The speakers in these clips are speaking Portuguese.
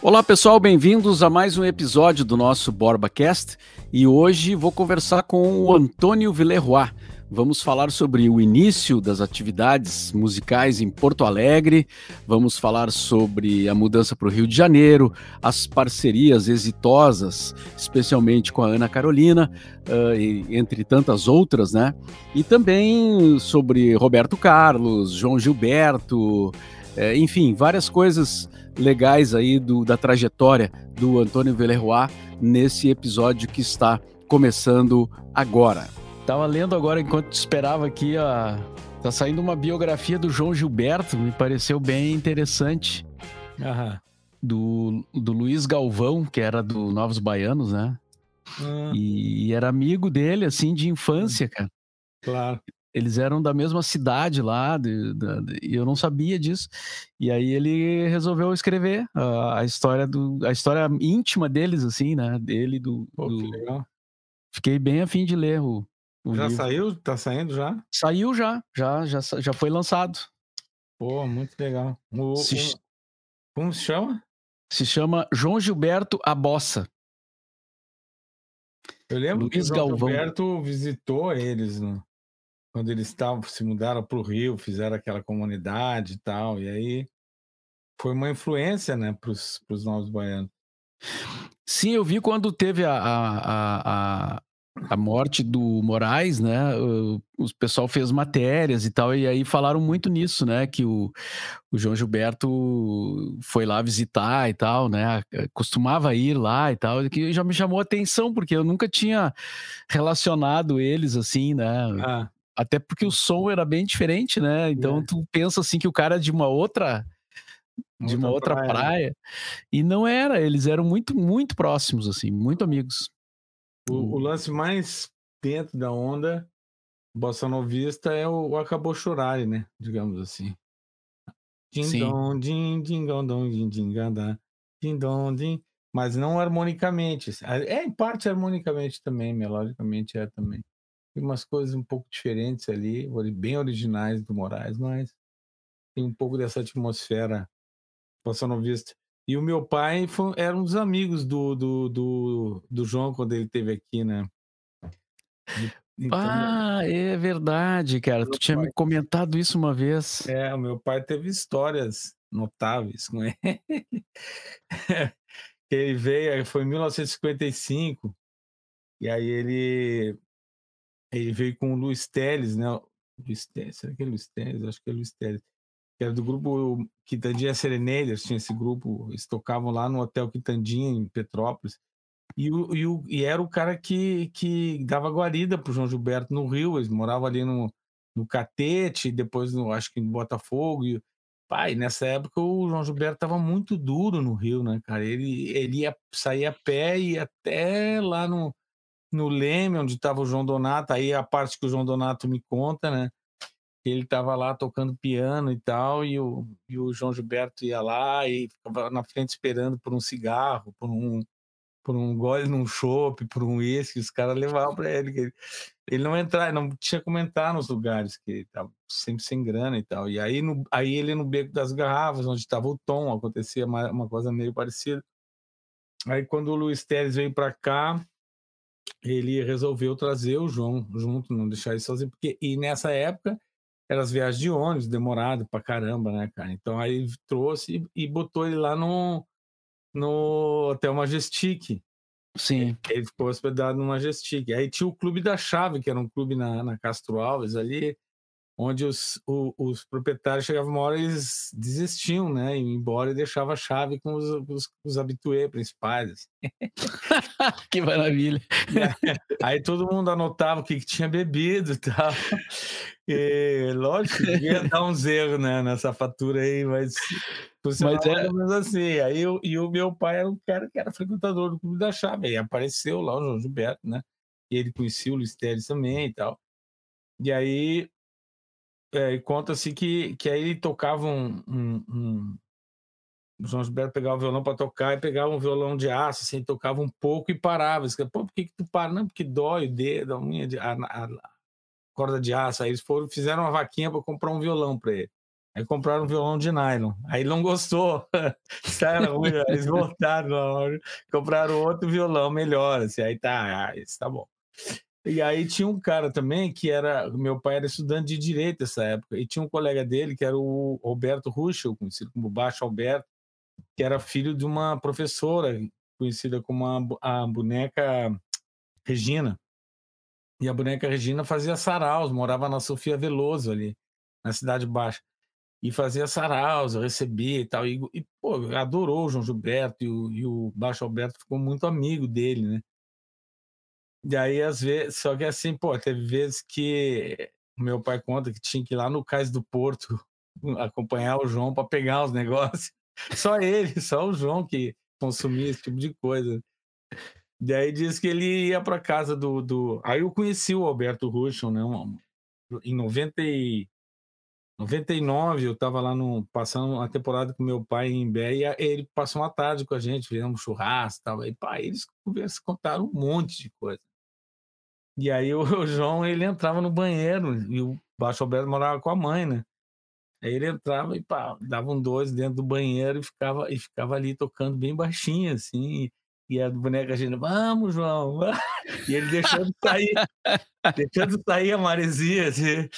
Olá pessoal, bem-vindos a mais um episódio do nosso BorbaCast e hoje vou conversar com o Antônio Villeroy. Vamos falar sobre o início das atividades musicais em Porto Alegre, vamos falar sobre a mudança para o Rio de Janeiro, as parcerias exitosas, especialmente com a Ana Carolina, entre tantas outras, né? E também sobre Roberto Carlos, João Gilberto, enfim, várias coisas legais aí da trajetória do Antônio Villeroy nesse episódio que está começando agora. Tava lendo agora enquanto esperava aqui, tá saindo uma biografia do João Gilberto, me pareceu bem interessante. Do Luiz Galvão, que era do Novos Baianos, né? E era amigo dele, assim, de infância, cara. Claro. Eles eram da mesma cidade lá, e eu não sabia disso. E aí ele resolveu escrever a história íntima deles, assim, né? Dele, Que legal. Fiquei bem a fim de ler o Já livro. saiu? Tá saindo já? Saiu já foi lançado. Pô, muito legal. Como se chama? Se chama João Gilberto A Bossa. Eu lembro que o Luiz João Galvão. Gilberto visitou eles quando eles se mudaram para o Rio, fizeram aquela comunidade e tal, e aí foi uma influência, né, para os Novos Baianos. Sim, eu vi quando teve a morte do Moraes, né? O pessoal fez matérias e tal, e aí falaram muito nisso, né? Que o João Gilberto foi lá visitar e tal, né? Costumava ir lá e tal, que já me chamou a atenção, porque eu nunca tinha relacionado eles assim, né? Até porque o som era bem diferente, né? Então tu pensa assim que o cara é de uma outra praia. E não era, eles eram muito, muito próximos, assim, muito amigos. O lance mais dentro da onda bossa novista é o Acabou Chorare, né? Digamos assim. Din-dom, din, din-dom, din, din-gandá, din-dom, din. Mas não harmonicamente. Em parte harmonicamente também, melodicamente é também. Tem umas coisas um pouco diferentes ali, bem originais do Moraes, mas tem um pouco dessa atmosfera bossa novista. E o meu pai era um dos amigos do João quando ele esteve aqui, né? Então, é verdade, cara. Tu tinha me comentado isso uma vez. O meu pai teve histórias notáveis com ele. Ele veio, foi em 1955, e aí ele veio com o Luiz Teles, né? Luiz Teles, será que é Luiz Teles? Acho que é Luiz Teles. Que era do grupo Quitandinha Serenaders, tinha esse grupo, eles tocavam lá no Hotel Quitandinha, em Petrópolis. E era o cara que dava guarida pro João Gilberto no Rio, eles moravam ali no Catete, depois acho que em Botafogo. Pai, nessa época o João Gilberto estava muito duro no Rio, né, cara? Ele ia sair a pé e ia até lá no Leme, onde estava o João Donato, aí a parte que o João Donato me conta, né? Ele estava lá tocando piano e tal, e o João Gilberto ia lá e ficava na frente esperando por um cigarro, por um gole num chopp, por um uísque, os caras levavam para ele. Ele não entrava, não tinha como entrar nos lugares, que estava sempre sem grana e tal. E aí, ele no Beco das Garrafas, onde estava o Tom, acontecia uma coisa meio parecida. Aí quando o Luiz Teles veio para cá, ele resolveu trazer o João junto, não deixar ele sozinho, e nessa época eram as viagens de ônibus, demorado pra caramba, né, cara? Então aí trouxe e botou ele lá no Hotel Majestic. Sim. Ele ficou hospedado no Majestic. Aí tinha o Clube da Chave, que era um clube na Castro Alves ali, onde os proprietários chegavam uma hora e eles desistiam, né? Iam embora e deixavam a chave com os habitués principais. Assim. Que maravilha. Aí todo mundo anotava o que tinha bebido e tal. E, lógico, devia dar uns erros, né, nessa fatura aí, mas funcionava mais ou menos assim. Aí o meu pai era um cara que era frequentador do Clube da Chave. Aí apareceu lá o João Gilberto, né? E ele conhecia o Luiz Teles também e tal. E aí conta-se que aí ele tocava o João Gilberto pegava o violão para tocar e pegava um violão de aço, assim, tocava um pouco e parava. Pô, por que tu para? Não, porque dói o dedo, a unha, a corda de aço. Aí eles fizeram uma vaquinha para comprar um violão para ele. Aí compraram um violão de nylon. Aí ele não gostou. Era ruim, aí eles voltaram, compraram outro violão melhor, assim, aí tá, isso tá bom. E aí tinha um cara também que era, meu pai era estudante de direito nessa época, e tinha um colega dele que era o Roberto Ruschel, conhecido como Baixo Alberto, que era filho de uma professora conhecida como a boneca Regina. E a boneca Regina fazia saraus, morava na Sofia Veloso ali, na Cidade Baixa. E fazia saraus, eu recebia e tal. E pô, adorou o João Gilberto e o Baixo Alberto ficou muito amigo dele, né? E aí, às vezes, só que assim, pô, teve vezes que o meu pai conta que tinha que ir lá no Cais do Porto acompanhar o João para pegar os negócios. Só ele, só o João que consumia esse tipo de coisa. E aí diz que ele ia para casa do. Aí eu conheci o Alberto Ruschel, né? Em 99, eu estava lá passando uma temporada com meu pai em Imbé e ele passou uma tarde com a gente, fizemos churrasco e tal. Aí, pá, eles contaram um monte de coisa. E aí o João, ele entrava no banheiro e o Baixo Alberto morava com a mãe, né? Aí ele entrava e pá, dava um dois dentro do banheiro e ficava ali tocando bem baixinho, assim. E a boneca agindo, vamos, João, vamos. E ele deixando sair a maresia, assim.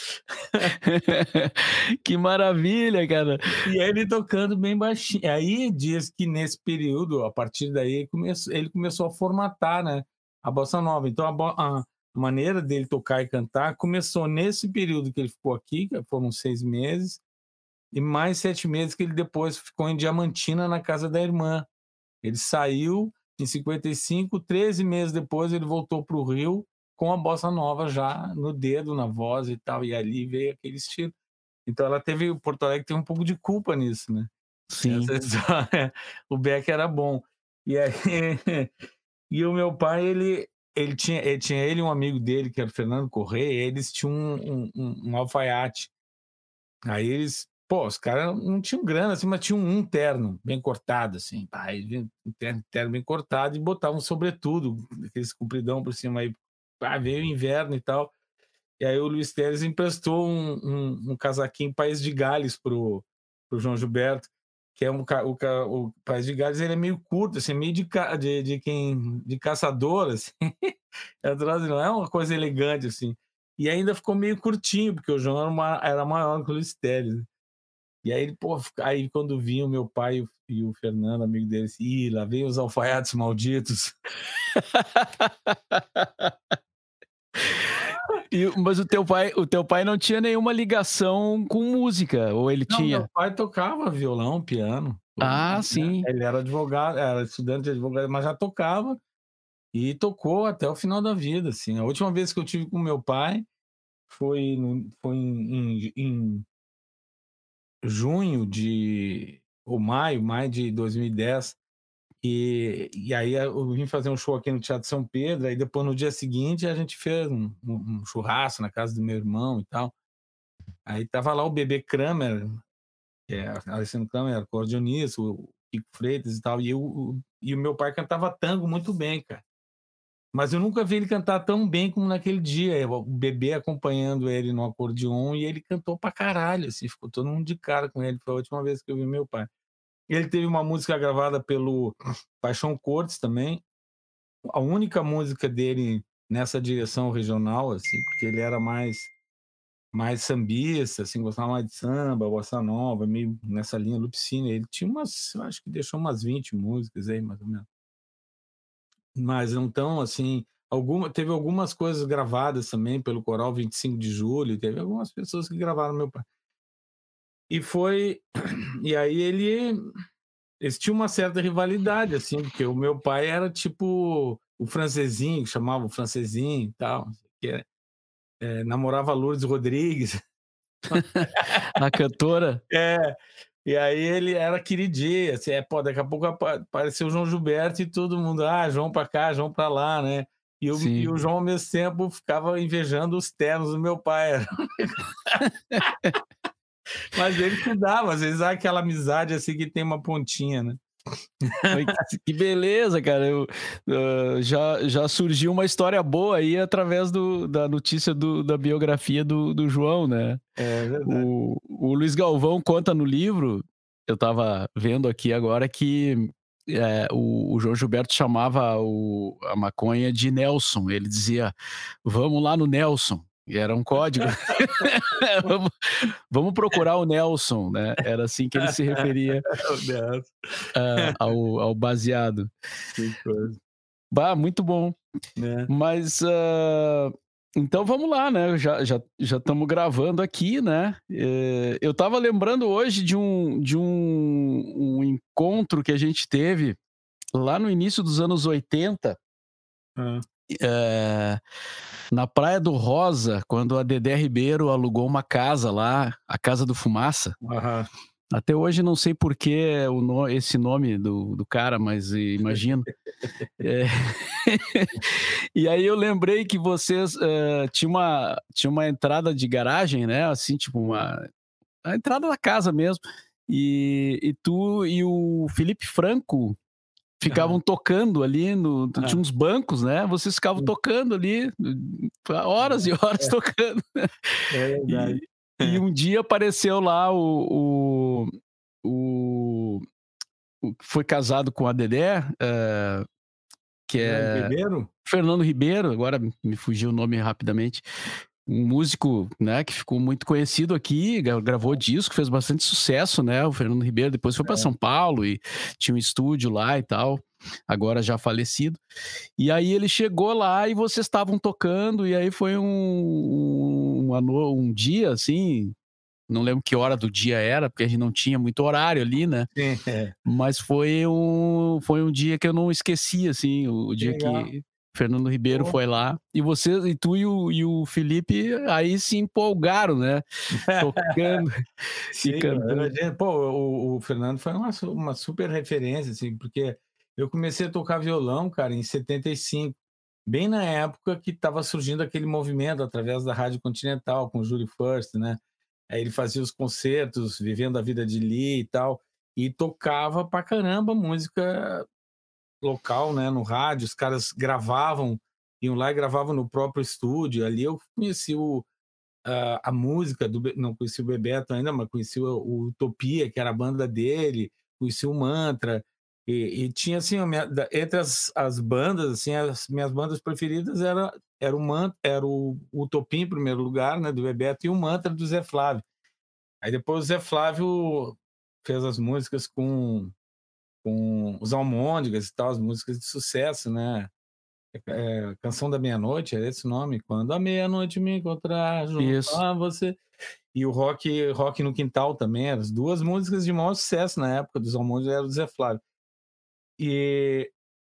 Que maravilha, cara. E ele tocando bem baixinho. Aí diz que nesse período, a partir daí, ele começou a formatar, né, a bossa nova. Então a maneira dele tocar e cantar começou nesse período que ele ficou aqui, que foram 6 meses, e mais 7 meses que ele depois ficou em Diamantina, na casa da irmã. Ele saiu em 55, 13 meses depois ele voltou para o Rio com a bossa nova já no dedo, na voz e tal, e ali veio aquele estilo. Então o Porto Alegre tem um pouco de culpa nisso, né? Sim. Essa história, o Beck era bom. E aí, e o meu pai, ele tinha ele e um amigo dele, que era o Fernando Correia, eles tinham um alfaiate. Aí eles, pô, os caras não tinham grana, assim, mas tinham um terno bem cortado, assim, pá, um terno bem cortado e botavam um sobretudo, aqueles compridão por cima aí, pá, veio o inverno e tal. E aí o Luiz Teles emprestou um casaquinho País de Gales pro João Gilberto, que é o País de Gales, ele é meio curto, assim, meio de caçador, assim. Não é uma coisa elegante, assim. E ainda ficou meio curtinho, porque o João era maior que o Luiz Teles, né? E aí, pô, aí quando vinha o meu pai e o Fernando, amigo deles, lá vem os alfaiates malditos. Mas o teu pai não tinha nenhuma ligação com música, ou ele Não, meu tinha? pai tocava violão, piano, tudo, Ah, né? sim. Ele era advogado, era estudante de advogado, mas já tocava e tocou até o final da vida, assim. A última vez que eu tive com meu pai foi em junho ou maio de 2010. E aí eu vim fazer um show aqui no Teatro São Pedro, aí depois no dia seguinte a gente fez um churrasco na casa do meu irmão e tal. Aí tava lá o Bebê Kramer, que é Alessandro Kramer, acordeonista, o Kiko Freitas e tal, e o meu pai cantava tango muito bem, cara. Mas eu nunca vi ele cantar tão bem como naquele dia, o Bebê acompanhando ele no acordeon, e ele cantou pra caralho, assim, ficou todo mundo de cara com ele, foi a última vez que eu vi meu pai. Ele teve uma música gravada pelo Paixão Cortes também, a única música dele nessa direção regional, assim, porque ele era mais sambista, assim, gostava mais de samba, bossa nova, meio nessa linha Lupicínio. Ele tinha acho que deixou umas 20 músicas aí, mais ou menos. Mas não tão, assim, teve algumas coisas gravadas também pelo Coral 25 de Julho, teve algumas pessoas que gravaram meu pai. E aí eles tinham uma certa rivalidade, assim, porque o meu pai era tipo o francesinho, que chamava o francesinho e tal, que namorava a Lourdes Rodrigues. A cantora? É, e aí ele era queridinho, assim, pô, daqui a pouco apareceu o João Gilberto e todo mundo, João pra cá, João pra lá, né? E o Sim. João, ao mesmo tempo, ficava invejando os ternos do meu pai. Mas ele se dava, às vezes há aquela amizade assim que tem uma pontinha, né? Oi, que beleza, cara. Já surgiu uma história boa aí através da notícia da biografia do João, né? É verdade. O Luiz Galvão conta no livro, eu estava vendo aqui agora, que o João Gilberto chamava a maconha de Nelson. Ele dizia: vamos lá no Nelson. E era um código. vamos, vamos procurar o Nelson, né? Era assim que ele se referia Meu Deus, ao baseado. que coisa, Bah, muito bom. né. Mas, então vamos lá, né, já estamos gravando aqui, né. Eu estava lembrando hoje de um encontro que a gente teve lá no início dos anos 80, Hã. eh, na Praia do Rosa, quando a Dedé Ribeiro alugou uma casa lá, a Casa do Fumaça. Aham. Até hoje não sei por que esse nome do cara, mas imagino. É. E aí eu lembrei que vocês, tinha uma entrada de garagem, né, assim, tipo a entrada da casa mesmo, e tu e o Felipe Franco Aham. ficavam tocando ali tinha Hã. uns bancos, né, vocês ficavam Sim, tocando ali, horas e horas é, tocando. é verdade. E e um dia apareceu lá o o que foi casado com a Dedé, que Fernando é Ribeiro? Fernando Ribeiro, agora me fugiu o nome rapidamente, um músico, né, que ficou muito conhecido aqui, gravou disco, fez bastante sucesso, né, o Fernando Ribeiro, depois foi para É. São Paulo e tinha um estúdio lá e tal, agora já falecido. E aí ele chegou lá e vocês estavam tocando, e aí foi um dia, assim, não lembro que hora do dia era, porque a gente não tinha muito horário ali, né, Sim, é. mas foi um dia que eu não esqueci, assim, o Que dia legal. que Fernando Ribeiro Pô. foi lá, e você e tu e o Felipe aí se empolgaram, né, tocando e Sim, cantando. imagina. Pô, o Fernando foi uma super referência, assim, porque eu comecei a tocar violão, cara, em 75, bem na época que estava surgindo aquele movimento através da Rádio Continental, com o Júlio First, né. Aí ele fazia os concertos, Vivendo a Vida de Lee e tal, e tocava pra caramba música local, né, no rádio, os caras gravavam, iam lá e gravavam no próprio estúdio. Ali eu conheci a música não conheci o Bebeto ainda, mas conheci o Utopia, que era a banda dele, conheci o Mantra, e tinha assim, entre as bandas, assim, as minhas bandas preferidas era o Mantra, era o Utopia em primeiro lugar, né, do Bebeto, e o Mantra do Zé Flávio. Aí depois o Zé Flávio fez as músicas com os Almôndegas e tal, as músicas de sucesso, né? Canção da Meia-Noite, é esse o nome? Quando a meia-noite me encontrar junto Isso. a você. E o Rock no Quintal também, as duas músicas de maior sucesso na época dos Almôndegas eram do Zé Flávio. E,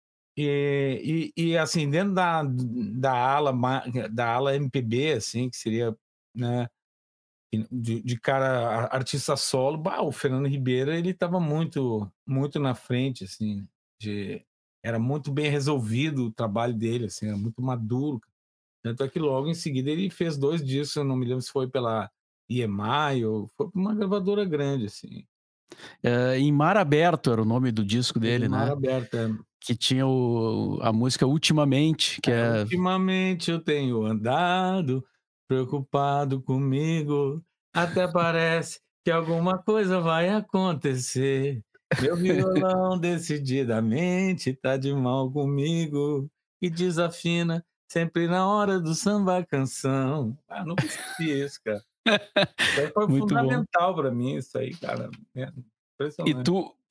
assim, dentro da ala MPB, assim, que seria, né, de cara artista solo, bah, o Fernando Ribeiro ele estava muito muito na frente, assim, de era muito bem resolvido o trabalho dele, assim, era muito maduro. Tanto é que logo em seguida ele fez 2 discos, eu não me lembro se foi pela EMI ou foi pra uma gravadora grande, assim. Em Mar Aberto era o nome do disco Em dele, Mar né, Aberto, é. que tinha a música Ultimamente, que é Ultimamente eu tenho andado preocupado comigo, até parece que alguma coisa vai acontecer. Meu violão decididamente tá de mal comigo e desafina sempre na hora do samba canção. Ah, nunca esqueci isso, cara. Isso aí foi muito bom. fundamental pra mim, isso aí, cara, E impressionante.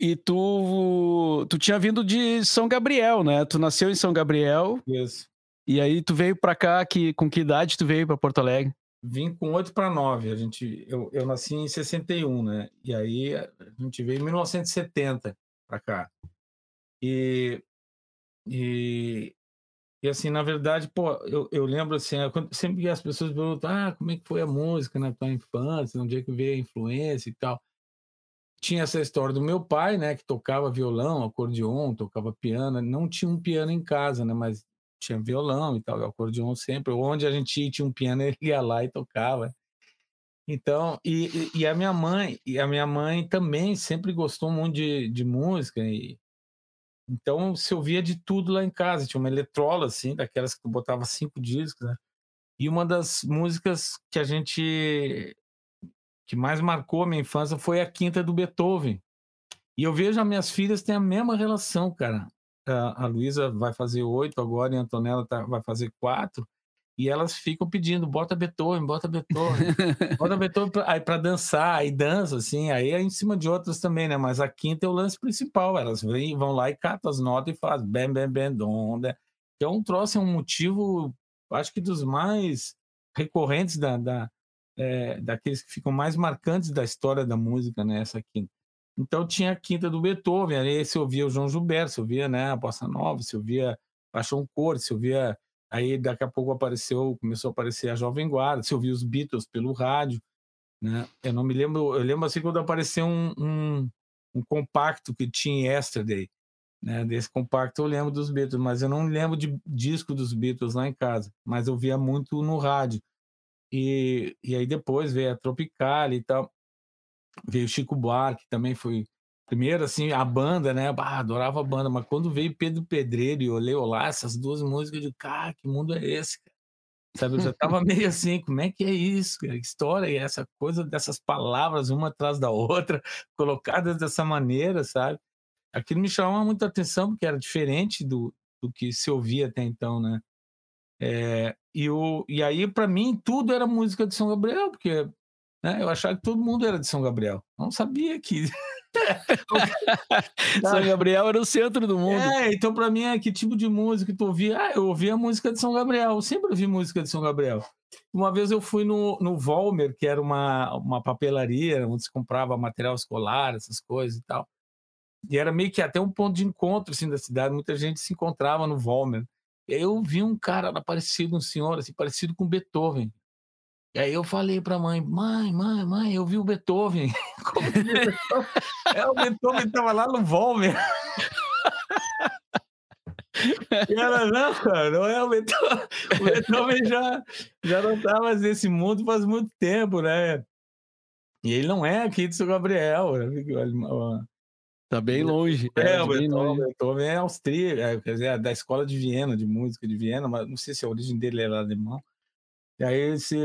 tu tinha vindo de São Gabriel, né, tu nasceu em São Gabriel, Isso. e aí tu veio pra cá, com que idade tu veio pra Porto Alegre? Vim com 8 para 9. Eu nasci em 61, né, e aí a gente veio em 1970 para cá. E e assim, na verdade, pô, eu lembro, assim, sempre que as pessoas perguntam: "Ah, como é que foi a música na tua infância? Onde é que veio a influência e tal?". Tinha essa história do meu pai, né, que tocava violão, acordeon, tocava piano, não tinha um piano em casa, né, mas tinha violão e tal, e acordeon sempre, onde a gente ia tinha um piano, ele ia lá e tocava. Então, e a minha mãe também sempre gostou muito de música, e então se ouvia de tudo lá em casa. Tinha uma eletrola, assim, daquelas que tu botava 5 discos, né. E uma das músicas que mais marcou a minha infância foi a Quinta do Beethoven. E eu vejo as minhas filhas têm a mesma relação, cara. A Luísa vai fazer 8 agora e a Antonella vai fazer 4, e elas ficam pedindo: "Bota Beethoven, bota Beethoven". Bota Beethoven aí pra dançar, aí dança, assim, aí é em cima de outras também, né, mas a quinta é o lance principal, elas vão lá e catam as notas e fazem bem, bem, bem, dom, né. Que é um troço, é um motivo, acho que dos mais recorrentes daqueles que ficam mais marcantes da história da música, né, essa quinta. Então tinha a quinta do Beethoven, aí você ouvia o João Gilberto, você ouvia, né, a bossa nova, você ouvia Paixão Cor, você ouvia, aí daqui a pouco começou a aparecer a Jovem Guarda, você ouvia os Beatles pelo rádio, né. Eu não me lembro, eu lembro, assim, quando apareceu um compacto que tinha Yesterday, né, desse compacto eu lembro dos Beatles, mas eu não lembro de disco dos Beatles lá em casa, mas eu via muito no rádio. E aí depois veio a Tropicália e tal, veio Chico Buarque, também foi primeiro, assim, a banda, né, adorava a banda, mas quando veio Pedro Pedreiro e Olê Olá, essas 2 músicas, eu digo: "Cara, que mundo é esse, cara?". Sabe, eu já estava meio assim: "Como é que é isso, cara? Que história é essa?". Coisa dessas palavras uma atrás da outra, colocadas dessa maneira, sabe. Aquilo me chamava muita atenção, porque era diferente do que se ouvia até então, né. E aí para mim tudo era música de São Gabriel, porque, né, eu achava que todo mundo era de São Gabriel. Não sabia que São Gabriel era o centro do mundo. então para mim é que tipo de música tu ouvia? Eu ouvia música de São Gabriel, eu sempre ouvi música de São Gabriel. Uma vez eu fui no Volmer, que era uma papelaria onde se comprava material escolar, essas coisas e tal. E era meio que até um ponto de encontro, assim, da cidade, muita gente se encontrava no Volmer. E aí eu vi um cara lá parecido, um senhor, assim, parecido com Beethoven. E aí eu falei pra mãe: "Mãe, mãe, mãe, eu vi o Beethoven". Como que o Beethoven o Beethoven estava lá no Volmer. E ela: "Não, cara, não é o Beethoven, o Beethoven já não tá mais nesse mundo faz muito tempo, né. E ele não é aqui de São Gabriel, Tá bem longe, era o de bem longe. Beethoven é austríaco, quer dizer, é da escola de Viena, de música de Viena, mas não sei se a origem dele era alemão. E aí esse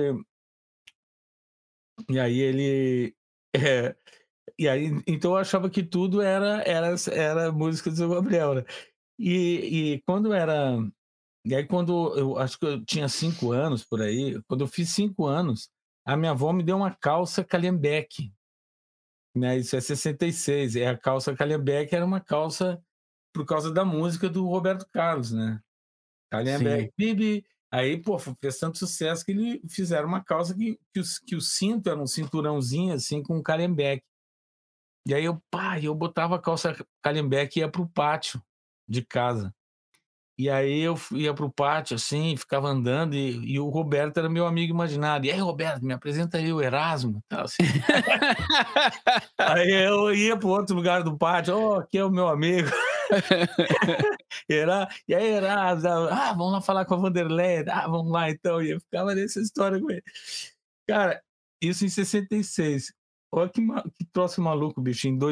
e aí ele é, e aí então eu achava que tudo era música de São Gabriel, né. E quando era E aí quando eu acho que eu tinha 5 anos, por aí, quando eu fiz 5 anos, a minha avó me deu uma calça Calhambeque, né, isso é 66, a calça Calhambeque era uma calça por causa da música do Roberto Carlos, né. Sim. Calhambeque, bibi, aí, pô, fez tanto sucesso que ele fizeram uma calça que o cinto era um cinturãozinho, assim, com Calhambeque. E aí eu botava a calça Calhambeque e ia para o pátio de casa. E aí ia para o pátio, assim, ficava andando e o Roberto era meu amigo imaginário. "E aí, Roberto, me apresenta aí o Erasmo", tal, assim. Aí eu ia para o outro lugar do pátio: "Ó, aqui é o meu amigo, e aí, Erasmo, vamos lá falar com a Vanderlei, vamos lá então", e eu ficava nessa história com ele. Cara, isso em 66. Olha que troço maluco, bicho, em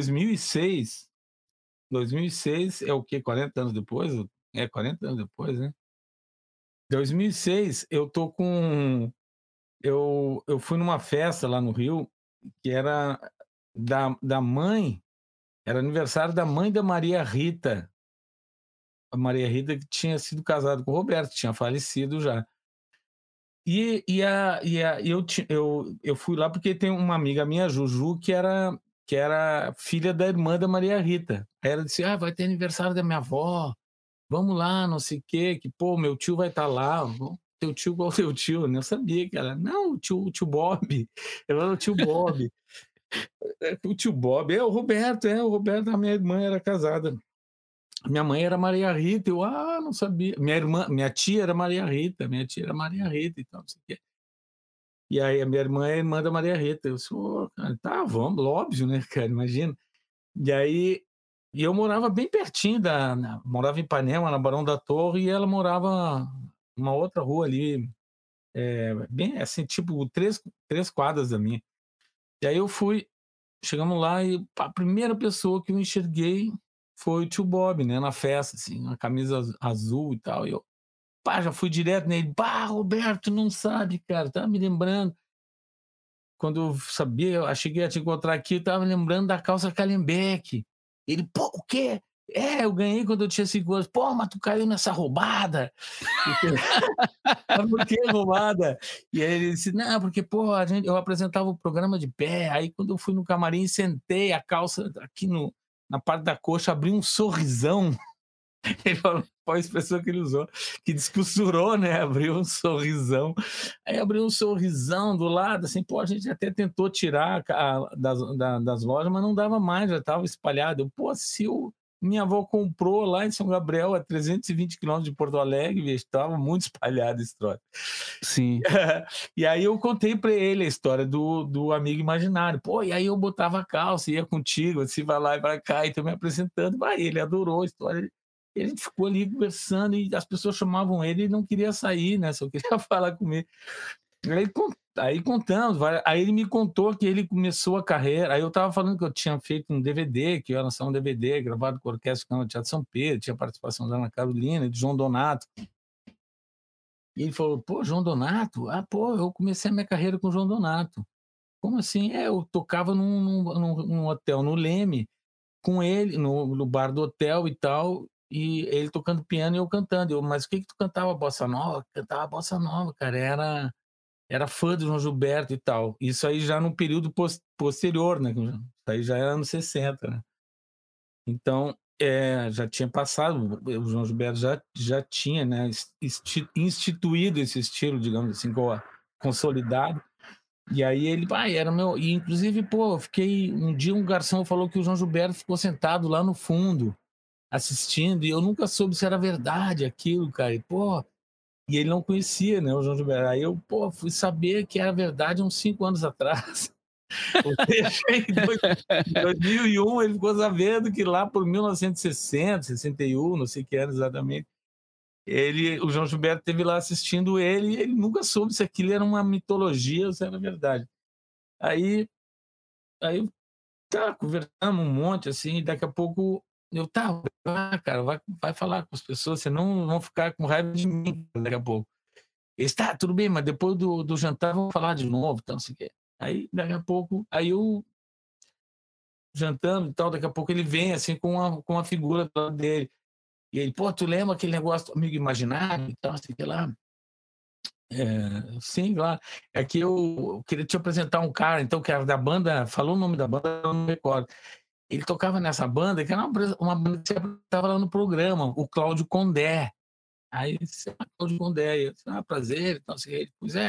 2006 é o quê? 40 anos depois? 40 anos depois, né. 2006 eu tô com eu fui numa festa lá no Rio, que era da mãe, era aniversário da mãe da Maria Rita, a Maria Rita que tinha sido casada com o Roberto, tinha falecido já. E eu fui lá porque tem uma amiga minha, Juju, que era filha da irmã da Maria Rita. Aí ela disse: "Vai ter aniversário da minha avó, vamos lá, não sei o quê, que pô, meu tio vai estar lá". "Teu tio, qual teu tio?", eu nem sabia que era. "Não, o tio Bob". Eu era o tio Bob. O tio Bob o Roberto, a minha irmã era casada. Minha mãe era Maria Rita, eu: não sabia". Minha tia era Maria Rita, minha tia era Maria Rita e tal, não sei o quê. E aí a minha irmã é irmã da Maria Rita, eu sou, cara, tá, vamos, óbvio, né, cara, imagina. E aí eu morava bem pertinho morava em Ipanema, na Barão da Torre, e ela morava numa outra rua ali, bem assim, tipo, três quadras da minha. E aí eu fui, chegamos lá e a primeira pessoa que eu enxerguei foi o tio Bob, né, na festa, assim, uma camisa azul e tal. E eu, pá, já fui direto nele. Pá, Roberto, não sabe, cara, tá me lembrando. Quando eu sabia, eu achei que ia te encontrar aqui, eu tava lembrando da calça Calhambeque. Ele, pô, o quê? Eu ganhei quando eu tinha 5 anos. Pô, mas tu caiu nessa roubada. Mas por que roubada? E aí ele disse, não, porque, pô, eu apresentava o programa de pé, aí quando eu fui no camarim, sentei a calça aqui na parte da coxa, abri um sorrisão. Ele falou, foi a expressão que ele usou, que descosturou, né? Abriu um sorrisão. Aí abriu um sorrisão do lado, assim, pô, a gente até tentou tirar das lojas, mas não dava mais, já estava espalhado. Eu, pô, minha avó comprou lá em São Gabriel, a 320 quilômetros de Porto Alegre, estava muito espalhado esse troço. Sim. E aí eu contei para ele a história do amigo imaginário. Pô, e aí eu botava a calça, ia contigo, assim, vai lá e vai cá, e tô me apresentando. Vai, ele adorou a história. E a gente ficou ali conversando e as pessoas chamavam ele e não queria sair, né? Só queria falar comigo. Aí contamos, aí ele me contou que ele começou a carreira. Aí eu estava falando que eu tinha feito um DVD, que eu ia lançar um DVD gravado com a Orquestra do Teatro de São Pedro, tinha participação da Ana Carolina e do João Donato. E ele falou, pô, João Donato? Ah, pô, eu comecei a minha carreira com o João Donato. Como assim? Eu tocava num hotel no Leme, com ele, no bar do hotel e tal, e ele tocando piano e eu cantando. Mas o que tu cantava bossa nova? Cantava bossa nova, cara. Era fã do João Gilberto e tal. Isso aí já no período posterior, né? Isso aí já era anos 60, né? Então, já tinha passado, o João Gilberto já tinha, né, instituído esse estilo, digamos assim, consolidado. E aí ele, era meu. E inclusive, pô, eu fiquei. Um dia um garçom falou que o João Gilberto ficou sentado lá no fundo, assistindo, e eu nunca soube se era verdade aquilo, cara. E, pô, e ele não conhecia, né, o João Gilberto. Aí eu, pô, fui saber que era verdade uns 5 anos atrás. Ou seja, em 2001 ele ficou sabendo que lá por 1960, 61, não sei que ano exatamente, o João Gilberto esteve lá assistindo ele e ele nunca soube se aquilo era uma mitologia ou se era verdade. Aí conversamos um monte, assim, e daqui a pouco cara, vai falar com as pessoas, senão vão ficar com raiva de mim daqui a pouco. Está, tudo bem, mas depois do jantar vamos falar de novo, então, assim, aí daqui a pouco, aí eu jantando e tal, daqui a pouco ele vem, assim, com a figura do lado dele, e ele, pô, tu lembra aquele negócio do amigo imaginário e tal, assim, que lá? Sim, lá. É que eu queria te apresentar um cara, então, que era da banda, falou o nome da banda, eu não me recordo. Ele tocava nessa banda, que era uma banda que estava lá no programa, o Cláudio Condé. Aí ele disse, Cláudio Condé, eu disse, prazer, então, assim, ele, pois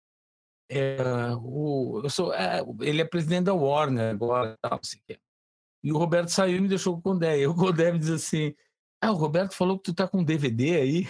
ele é presidente da Warner agora, tal, assim, e o Roberto saiu e me deixou com o Condé. E o Condé me diz assim, o Roberto falou que tu tá com um DVD aí.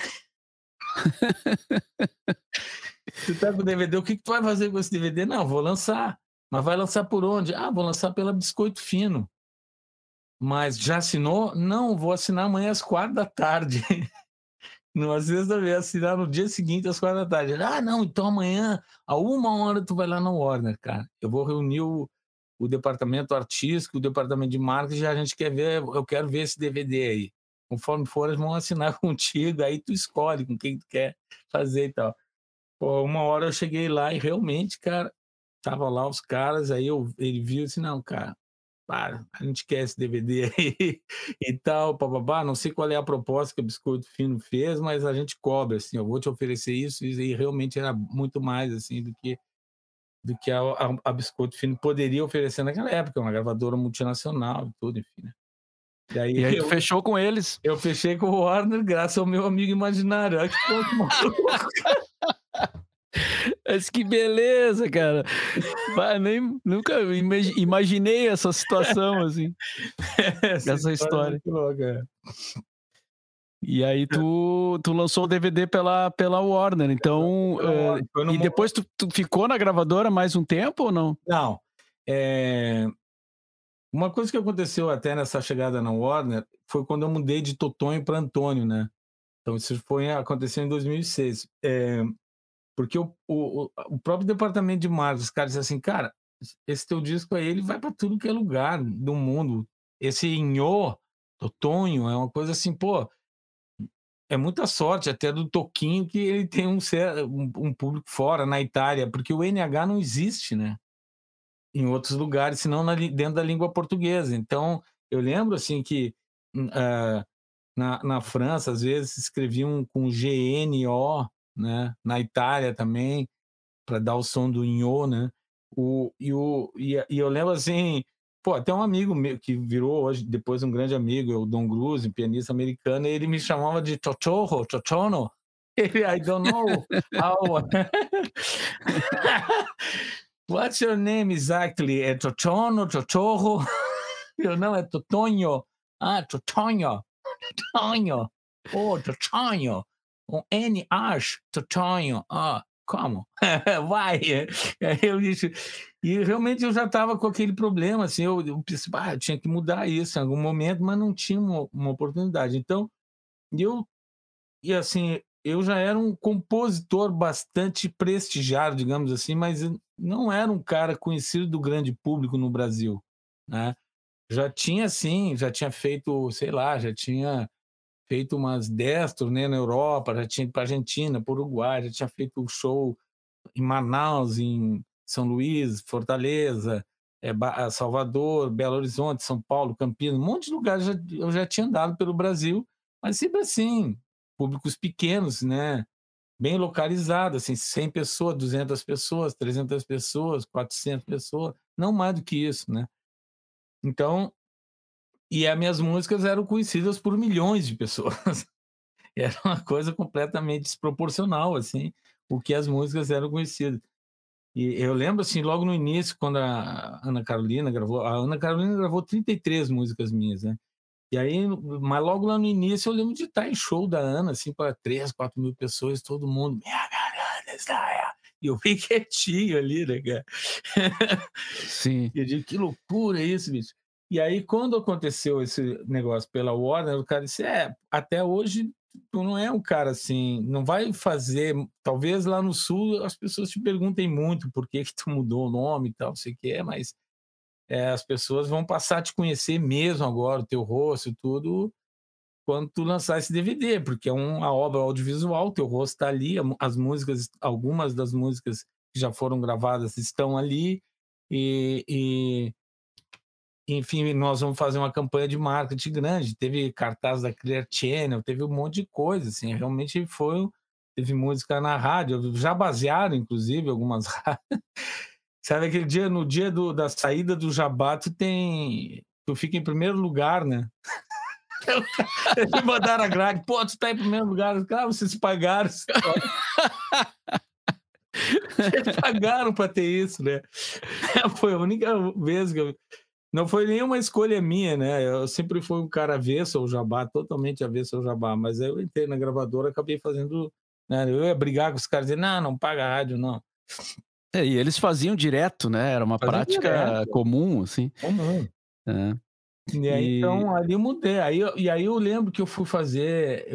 Tu tá com DVD, o que tu vai fazer com esse DVD? Não, vou lançar. Mas vai lançar por onde? Vou lançar pela Biscoito Fino. Mas já assinou? Não, vou assinar amanhã às 4 da tarde. Numa sexta-feira, assinar no dia seguinte às 4 da tarde. Não, então amanhã, a 1 hora, tu vai lá na Warner, cara. Eu vou reunir o departamento artístico, o departamento de marketing, a gente quer ver, eu quero ver esse DVD aí. Conforme for, eles vão assinar contigo, aí tu escolhe com quem tu quer fazer e tal. Pô, 1 hora eu cheguei lá e realmente, cara, tava lá os caras, aí ele viu assim, não, cara, para, a gente quer esse DVD aí e tal, papabá, não sei qual é a proposta que o Biscoito Fino fez, mas a gente cobra, assim, eu vou te oferecer isso, e realmente era muito mais, assim, do que a Biscoito Fino poderia oferecer naquela época, uma gravadora multinacional e tudo, enfim, né? E aí tu fechou com eles? Eu fechei com o Warner graças ao meu amigo imaginário, olha que ponto maluco. Mas que beleza, cara. Nunca imaginei essa situação, assim. Essa história. É muito louca. E aí tu lançou o DVD pela Warner, então... E depois tu ficou na gravadora mais um tempo ou não? Não. Uma coisa que aconteceu até nessa chegada na Warner foi quando eu mudei de Totonho para Antônio, né? Então isso aconteceu em 2006. Porque o próprio departamento de marketing, os caras dizem assim, cara, esse teu disco aí, ele vai para tudo que é lugar do mundo. Esse Inho, Totonho, é uma coisa assim, pô, é muita sorte até do Toquinho que ele tem um público fora, na Itália, porque o NH não existe, né? Em outros lugares, senão dentro da língua portuguesa. Então, eu lembro assim que na França, às vezes, escreviam com GNO, né? Na Itália também, para dar o som do Nho, né? E eu lembro assim, pô, até um amigo meu que virou hoje, depois um grande amigo, o Don Cruz, pianista americano, ele me chamava de Chochono, Chochono. Ele, I don't know how. What's your name exactly? É Chochono, Chochorro? Eu não, é Totonho. Ah, Totonho. Totonho. Oh, Totonho. Um N, Ash, Totonho. Ah, como? Vai. Aí eu disse, e realmente eu já estava com aquele problema, assim, eu pensei, eu tinha que mudar isso em algum momento, mas não tinha uma oportunidade. Então, e assim, eu já era um compositor bastante prestigiado, digamos assim, mas eu não era um cara conhecido do grande público no Brasil, né? Já tinha feito, sei lá, já tinha feito umas 10 turnês na Europa, já tinha ido para Argentina, para Uruguai, já tinha feito um show em Manaus, em São Luís, Fortaleza, Salvador, Belo Horizonte, São Paulo, Campinas, um monte de lugares eu já tinha andado pelo Brasil, mas sempre assim, públicos pequenos, né? Bem localizados, assim, 100 pessoas, 200 pessoas, 300 pessoas, 400 pessoas, não mais do que isso, né? Então, e as minhas músicas eram conhecidas por milhões de pessoas. Era uma coisa completamente desproporcional, assim, o que as músicas eram conhecidas. E eu lembro, assim, logo no início, quando a Ana Carolina gravou 33 músicas minhas, né? E aí, mas logo lá no início, eu lembro de estar em show da Ana, assim, para 3, 4 mil pessoas, todo mundo, minha garota está aí. E eu fiquei quietinho ali, né, cara? Sim. E eu digo, que loucura isso, bicho. E aí, quando aconteceu esse negócio pela Warner, o cara disse, até hoje tu não é um cara assim, não vai fazer, talvez lá no Sul as pessoas te perguntem muito por que tu mudou o nome e tal, não sei o que é, mas as pessoas vão passar a te conhecer mesmo agora, o teu rosto e tudo, quando tu lançar esse DVD, porque é uma obra audiovisual, teu rosto está ali, as músicas, algumas das músicas que já foram gravadas estão ali, e enfim, nós vamos fazer uma campanha de marketing grande, teve cartaz da Clear Channel, teve um monte de coisa, assim, realmente teve música na rádio, já basearam, inclusive, algumas rádios. Sabe aquele dia, no dia da saída do Jabá, tu fica em primeiro lugar, né? Eles me mandaram a grade, pô, tu tá em primeiro lugar, cara, vocês pagaram, vocês pagaram para ter isso, né? Foi a única vez que não foi nenhuma escolha minha, né? Eu sempre fui um cara avesso ao jabá, totalmente avesso ao jabá, mas eu entrei na gravadora, acabei fazendo, né? Eu ia brigar com os caras, dizer, não paga a rádio, não. E eles faziam direto, né? Era uma Fazia prática direto, comum, assim. comum. É. E aí, E então, ali eu mudei. E aí eu lembro que eu fui fazer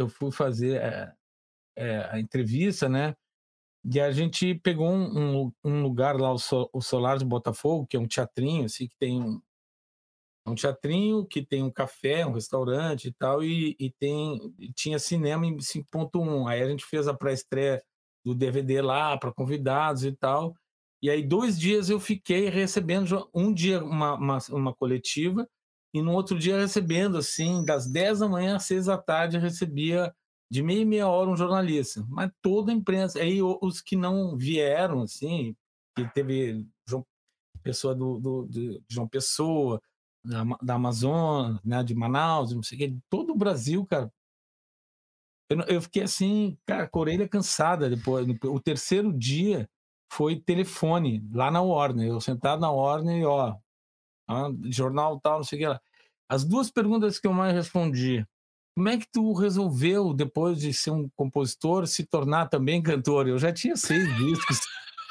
a entrevista, né? E a gente pegou um lugar lá, o Solar de Botafogo, que é um teatrinho, assim, que tem um teatrinho que tem um café, um restaurante e tal, e tinha cinema em 5.1. Aí a gente fez a pré-estreia do DVD lá para convidados e tal. E aí 2 dias eu fiquei recebendo, um dia uma coletiva, e no outro dia recebendo, assim, das 10 da manhã às 6 da tarde, eu recebia de meia em meia hora um jornalista. Mas toda a imprensa. Aí os que não vieram, assim, que teve pessoa de João Pessoa, da Amazônia, né, de Manaus, não sei o quê, de todo o Brasil, cara. Eu fiquei assim, cara, com a orelha cansada depois. O terceiro dia foi telefone, lá na Warner. Eu sentado na Warner e, jornal tal, não sei o que lá. As 2 perguntas que eu mais respondi: como é que tu resolveu, depois de ser um compositor, se tornar também cantor? Eu já tinha 6 discos.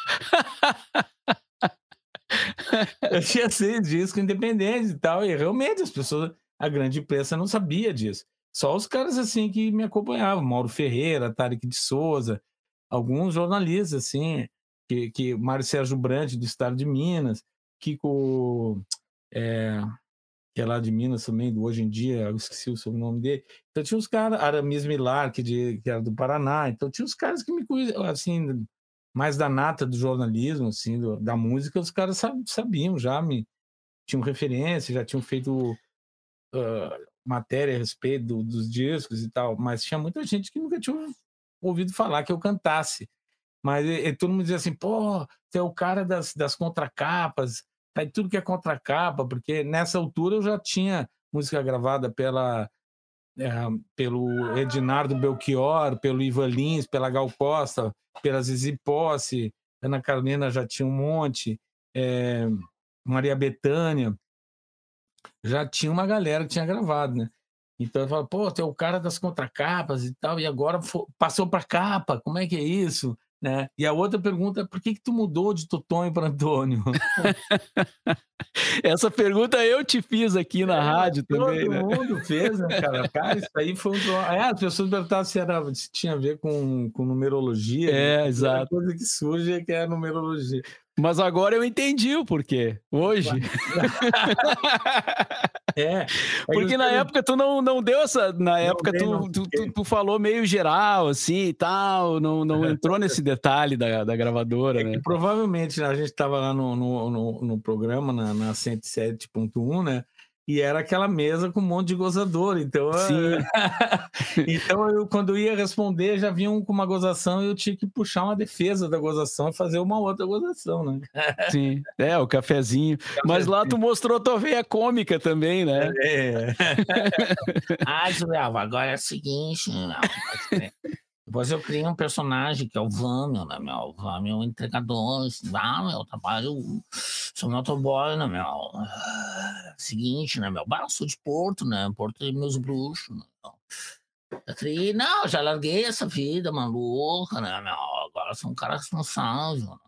Eu tinha 6 discos independentes e tal, e realmente as pessoas, a grande imprensa não sabia disso. Só os caras assim que me acompanhavam, Mauro Ferreira, Tarek de Souza, alguns jornalistas, assim, que Mário Sérgio Brandt, do estado de Minas, Kiko, que é lá de Minas também, do Hoje em Dia, eu esqueci o sobrenome dele. Então tinha uns caras, Aramis Milar, que era do Paraná, então tinha uns caras que me conheciam, assim, mais da nata do jornalismo, assim, da música, os caras sabiam já, tinham referência, já tinham feito matéria a respeito dos discos e tal, mas tinha muita gente que nunca tinha ouvido falar que eu cantasse. Mas todo mundo dizia assim, pô, você é o cara das contracapas, tá em tudo que é contracapa, porque nessa altura eu já tinha música gravada pelo Ednardo Belchior, pelo Ivan Lins, pela Gal Costa, pela Zizi Posse, Ana Carolina já tinha um monte, Maria Bethânia, já tinha uma galera que tinha gravado, né? Então eu falo, pô, tu é o cara das contracapas e tal, e agora passou para capa, como é que é isso? Né? E a outra pergunta é por que tu mudou de Totonho para Antônio? Essa pergunta eu te fiz aqui na rádio também, Todo né? mundo fez, né, cara? Cara, isso aí foi as pessoas perguntavam se tinha a ver com numerologia, né? A primeira Exato. coisa que surge é que é a numerologia. Mas agora eu entendi o porquê. Hoje. Porque na época tu não deu essa. Na época tu falou meio geral, assim e tal, não entrou nesse detalhe da gravadora, né? Provavelmente a gente estava lá no programa, na 107.1, né? E era aquela mesa com um monte de gozador. Então, Sim. então quando eu ia responder, já vinham com uma gozação e eu tinha que puxar uma defesa da gozação e fazer uma outra gozação, né? Sim, o cafezinho. Mas lá tu mostrou tua veia cômica também, né? Léo, agora é o seguinte, Léo. Depois eu criei um personagem que é o Vâmio, né, meu? O Vâmio é um entregador. Meu, trabalho. Sou motoboy, né, meu? Seguinte, né, meu? Eu sou de Porto, né? Porto é meus bruxos, né? Eu criei, não, já larguei essa vida maluca, né, meu? Agora sou um cara responsável, né?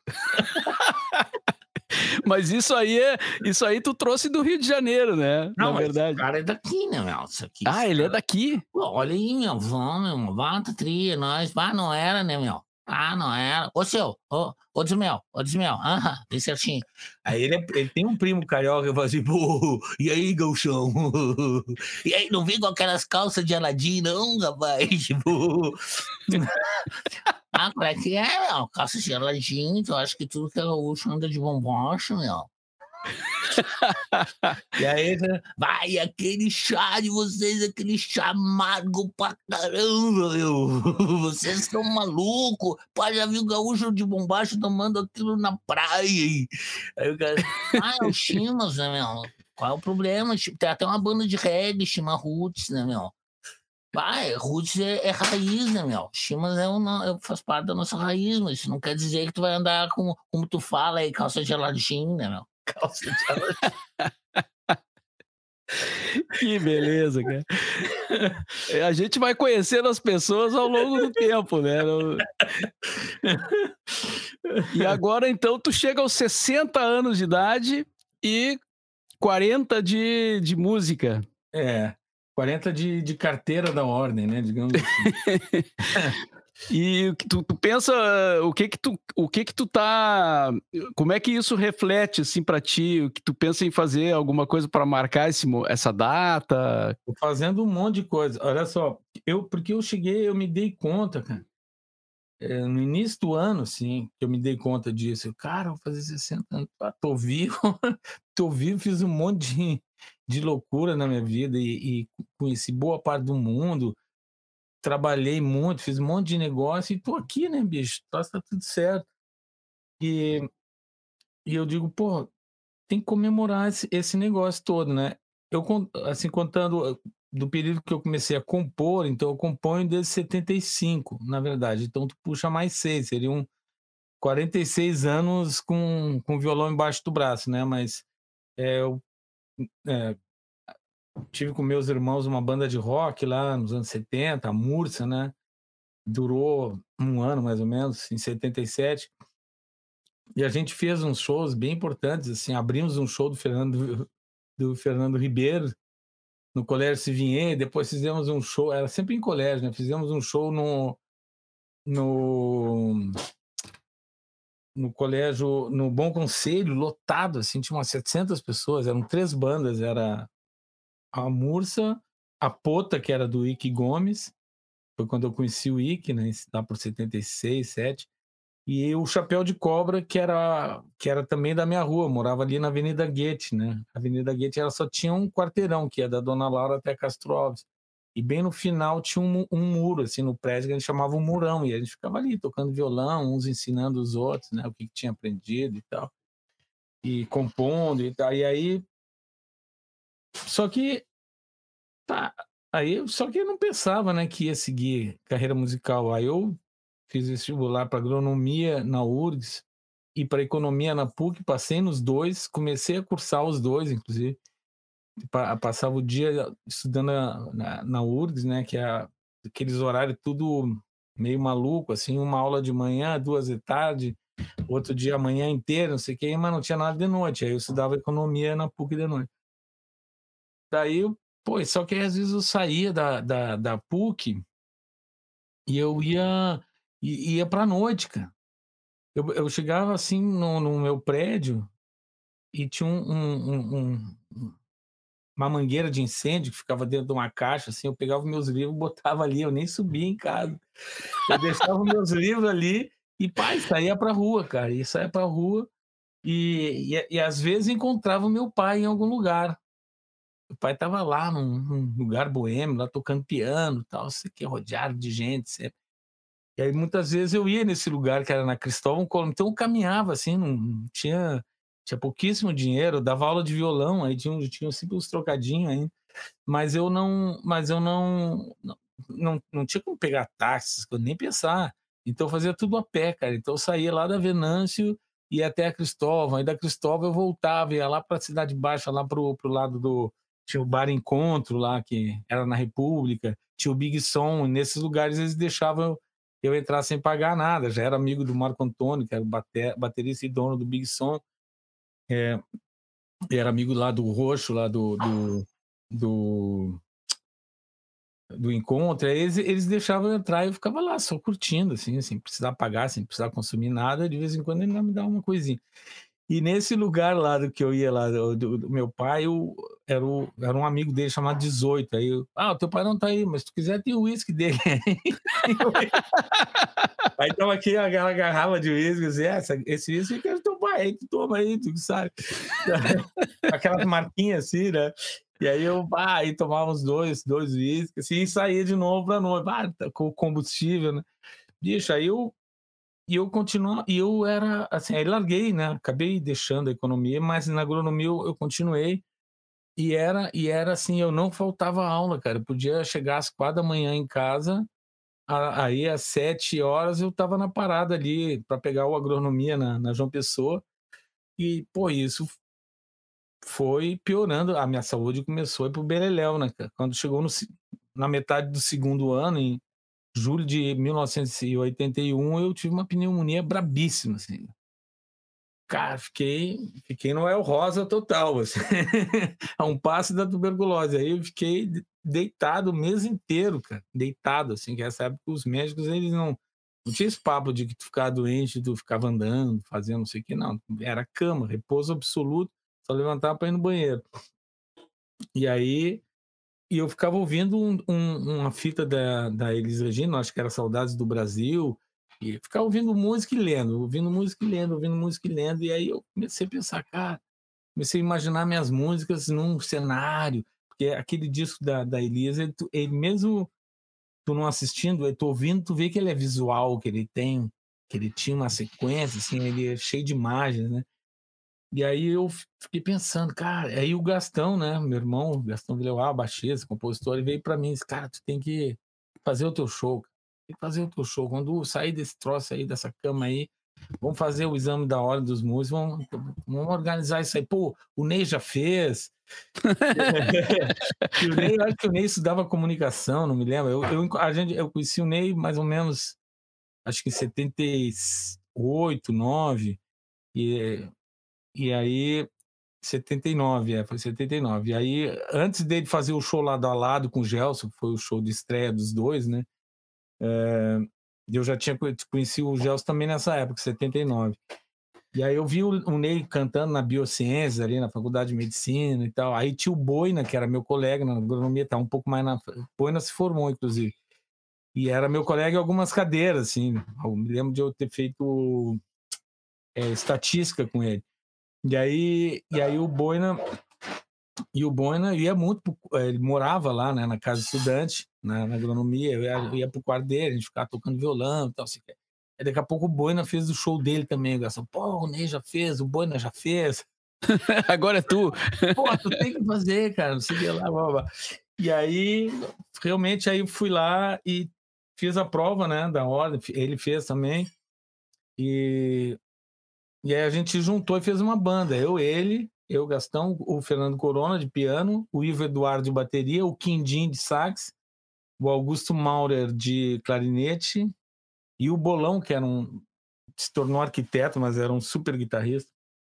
Mas isso aí tu trouxe do Rio de Janeiro, né? Não, na verdade. Esse cara é daqui, né, meu? Isso aqui, Ele é daqui? Pô, olha aí, meu, vamos, bata tria, nós. Não era, né, meu? Não era. Ô, seu, ô, Desmel, bem certinho. Aí ele tem um primo carioca que fala assim, pô, e aí, gauchão? E aí, não vem com aquelas calças de Aladim, não, rapaz? Tipo... Como é que é, meu? Calça de Aladim, tu acha que tudo que é gaúcho anda de bombocha, meu? E aí, vai, aquele chá de vocês, aquele chá amargo pra caramba, meu. Vocês estão malucos. Pai, já viu o gaúcho de bombacho tomando aquilo na praia. Aí o cara, é o Chimas, né, meu? Qual é o problema? Tem até uma banda de reggae, chama Roots, né, meu? Roots é raiz, né, meu? Chimas faz parte da nossa raiz, mas isso não quer dizer que tu vai andar como tu fala aí, calça de Aladim, né, meu? Calça de Aladim. Que beleza, cara. A gente vai conhecendo as pessoas ao longo do tempo, né? E agora, então, tu chega aos 60 anos de idade e 40 de música. 40 de carteira da ordem, né? Digamos assim. E tu pensa, o que que tu tá, como é que isso reflete assim para ti? O que tu pensa em fazer alguma coisa para marcar essa data? Tô fazendo um monte de coisa. Olha só, porque eu me dei conta, cara, no início do ano, assim, que eu me dei conta disso. Cara, eu vou fazer 60 anos, tô vivo, tô vivo, fiz um monte de loucura na minha vida e conheci boa parte do mundo. Trabalhei muito, fiz um monte de negócio e tô aqui, né, bicho? Tá tudo certo. E eu digo, pô, tem que comemorar esse negócio todo, né? Eu, assim, contando do período que eu comecei a compor, então eu componho desde 75, na verdade. Então tu puxa mais 6, seriam 46 anos com violão embaixo do braço, né? Mas eu tive com meus irmãos uma banda de rock lá nos anos 70, a Mursa, né? Durou um ano mais ou menos, em 77. E a gente fez uns shows bem importantes, assim, abrimos um show do Fernando Ribeiro no Colégio Sivinier, depois fizemos um show, era sempre em colégio, né? Fizemos um show no, no colégio, no Bom Conselho, lotado, assim, tinha umas 700 pessoas, eram 3 bandas, era a Mursa, a Pota, que era do Ike Gomes, foi quando eu conheci o Ike, né, lá por 76, 7, e o Chapéu de Cobra, que era também da minha rua, morava ali na Avenida Goethe, né? A Avenida Goethe, ela só tinha um quarteirão, que é da Dona Laura até Castro Alves. E bem no final tinha um muro, assim, no prédio, que a gente chamava um murão, e a gente ficava ali tocando violão, uns ensinando os outros, né, o que tinha aprendido e tal, e compondo e tal. E aí, só que, tá, só que eu não pensava, né, que ia seguir carreira musical. Aí eu fiz vestibular para agronomia na URGS e para economia na PUC, passei nos dois, comecei a cursar os dois, inclusive. Passava o dia estudando na URGS, né, que é aqueles horários tudo meio maluco, assim, uma aula de manhã, 2 de tarde, outro dia a manhã inteira, não sei o que, mas não tinha nada de noite. Aí eu estudava economia na PUC de noite. Daí, pô, só que aí, às vezes eu saía da PUC e eu ia pra noite, cara. Eu chegava assim no meu prédio e tinha uma mangueira de incêndio que ficava dentro de uma caixa, assim, eu pegava meus livros, botava ali, eu nem subia em casa. Eu deixava meus livros ali e, pá, saía pra rua, cara. E saía pra rua e às vezes encontrava o meu pai em algum lugar. O pai estava lá num lugar boêmio, lá tocando piano, tal, sei que rodeado de gente sempre. E aí muitas vezes eu ia nesse lugar que era na Cristóvão Colombo, então eu caminhava assim, não tinha pouquíssimo dinheiro, eu dava aula de violão, aí tinha sempre uns trocadinhos aí, mas eu não tinha como pegar táxi, nem pensar. Então eu fazia tudo a pé, cara. Então eu saía lá da Venâncio, ia até a Cristóvão, aí da Cristóvão eu voltava, ia lá para a Cidade Baixa, lá pro lado do... Tinha o Bar Encontro lá, que era na República, tinha o Big Som, e nesses lugares eles deixavam eu entrar sem pagar nada. Já era amigo do Marco Antônio, que era o baterista e dono do Big Som, e era amigo lá do Roxo, lá do encontro. Aí eles deixavam eu entrar e eu ficava lá só curtindo, assim, sem precisar pagar, sem precisar consumir nada. De vez em quando ele me dava uma coisinha. E nesse lugar lá do que eu ia lá, do meu pai, era um amigo dele chamado 18. Aí o teu pai não tá aí, mas se tu quiser tem o uísque dele. Aí tava aqui aquela garrafa de uísque, assim, esse uísque é do teu pai, aí tu toma aí, tu sabe. Aquelas marquinhas assim, né? E aí aí tomava uns dois uísques, assim, e saía de novo pra noite, com combustível, né? Bicho, eu continuava, e eu era, assim, aí larguei, né? Acabei deixando a economia, mas na agronomia eu continuei, e era assim, eu não faltava aula, cara. Eu podia chegar às 4 da manhã em casa, aí às 7 horas eu tava na parada ali para pegar o agronomia na João Pessoa, e, pô, isso foi piorando. A minha saúde começou a ir pro beleléu, né, cara? Quando chegou na metade do segundo ano, em julho de 1981, eu tive uma pneumonia brabíssima, assim. Cara, fiquei no El Rosa total, assim. A um passo da tuberculose. Aí eu fiquei deitado o mês inteiro, cara. Deitado, assim, que essa época os médicos, eles não tinha esse papo de que tu ficava doente, tu ficava andando, fazendo não sei o que, não. Era cama, repouso absoluto, só levantava para ir no banheiro. E aí eu ficava ouvindo uma fita da Elis Regina, acho que era Saudades do Brasil, e ficava ouvindo música e lendo, ouvindo música e lendo, ouvindo música e lendo. E aí eu comecei a pensar, cara, comecei a imaginar minhas músicas num cenário, porque aquele disco da Elis, ele mesmo tu não assistindo, tu ouvindo, tu vê que ele é visual, que ele tinha uma sequência, assim, ele é cheio de imagens, né? E aí eu fiquei pensando, cara, aí o Gastão, né, meu irmão, o Gastão Vileuá, baixista, compositor, ele veio para mim e disse, cara, tu tem que fazer o teu show, tem que fazer o teu show. Quando sair desse troço aí, dessa cama aí, vamos fazer o exame da ordem dos músicos, vamos organizar isso aí. Pô, o Ney já fez. E o Ney, acho que o Ney estudava comunicação, não me lembro. Eu conheci o Ney mais ou menos, acho que em 78, 9, e aí 79, foi 79. E aí, antes dele fazer o show lado a lado com o Gelson, que foi o show de estreia dos dois, né? Eu já tinha conhecido o Gelson também nessa época, 79. E aí eu vi o Ney cantando na Biociências, ali na Faculdade de Medicina e tal. Aí tinha o Boina, que era meu colega na agronomia, tá um pouco mais na... Boina se formou, inclusive. E era meu colega em algumas cadeiras, assim. Eu me lembro de eu ter feito estatística com ele. E aí o Boina ia muito, ele morava lá, né, na casa de estudante, na agronomia, eu ia pro quarto dele, a gente ficava tocando violão e tal, assim. Aí daqui a pouco o Boina fez o show dele também, eu pô, o Ney já fez, o Boina já fez. Agora é tu. Pô, tu tem que fazer, cara, não sei o que lá, blá, blá. E aí, realmente, aí eu fui lá e fiz a prova, né, da ordem, ele fez também, e aí a gente juntou e fez uma banda, ele, Gastão, o Fernando Corona de piano, o Ivo Eduardo de bateria, o Quindim de sax, o Augusto Maurer de clarinete e o Bolão, que era se tornou arquiteto, mas era um super guitarrista.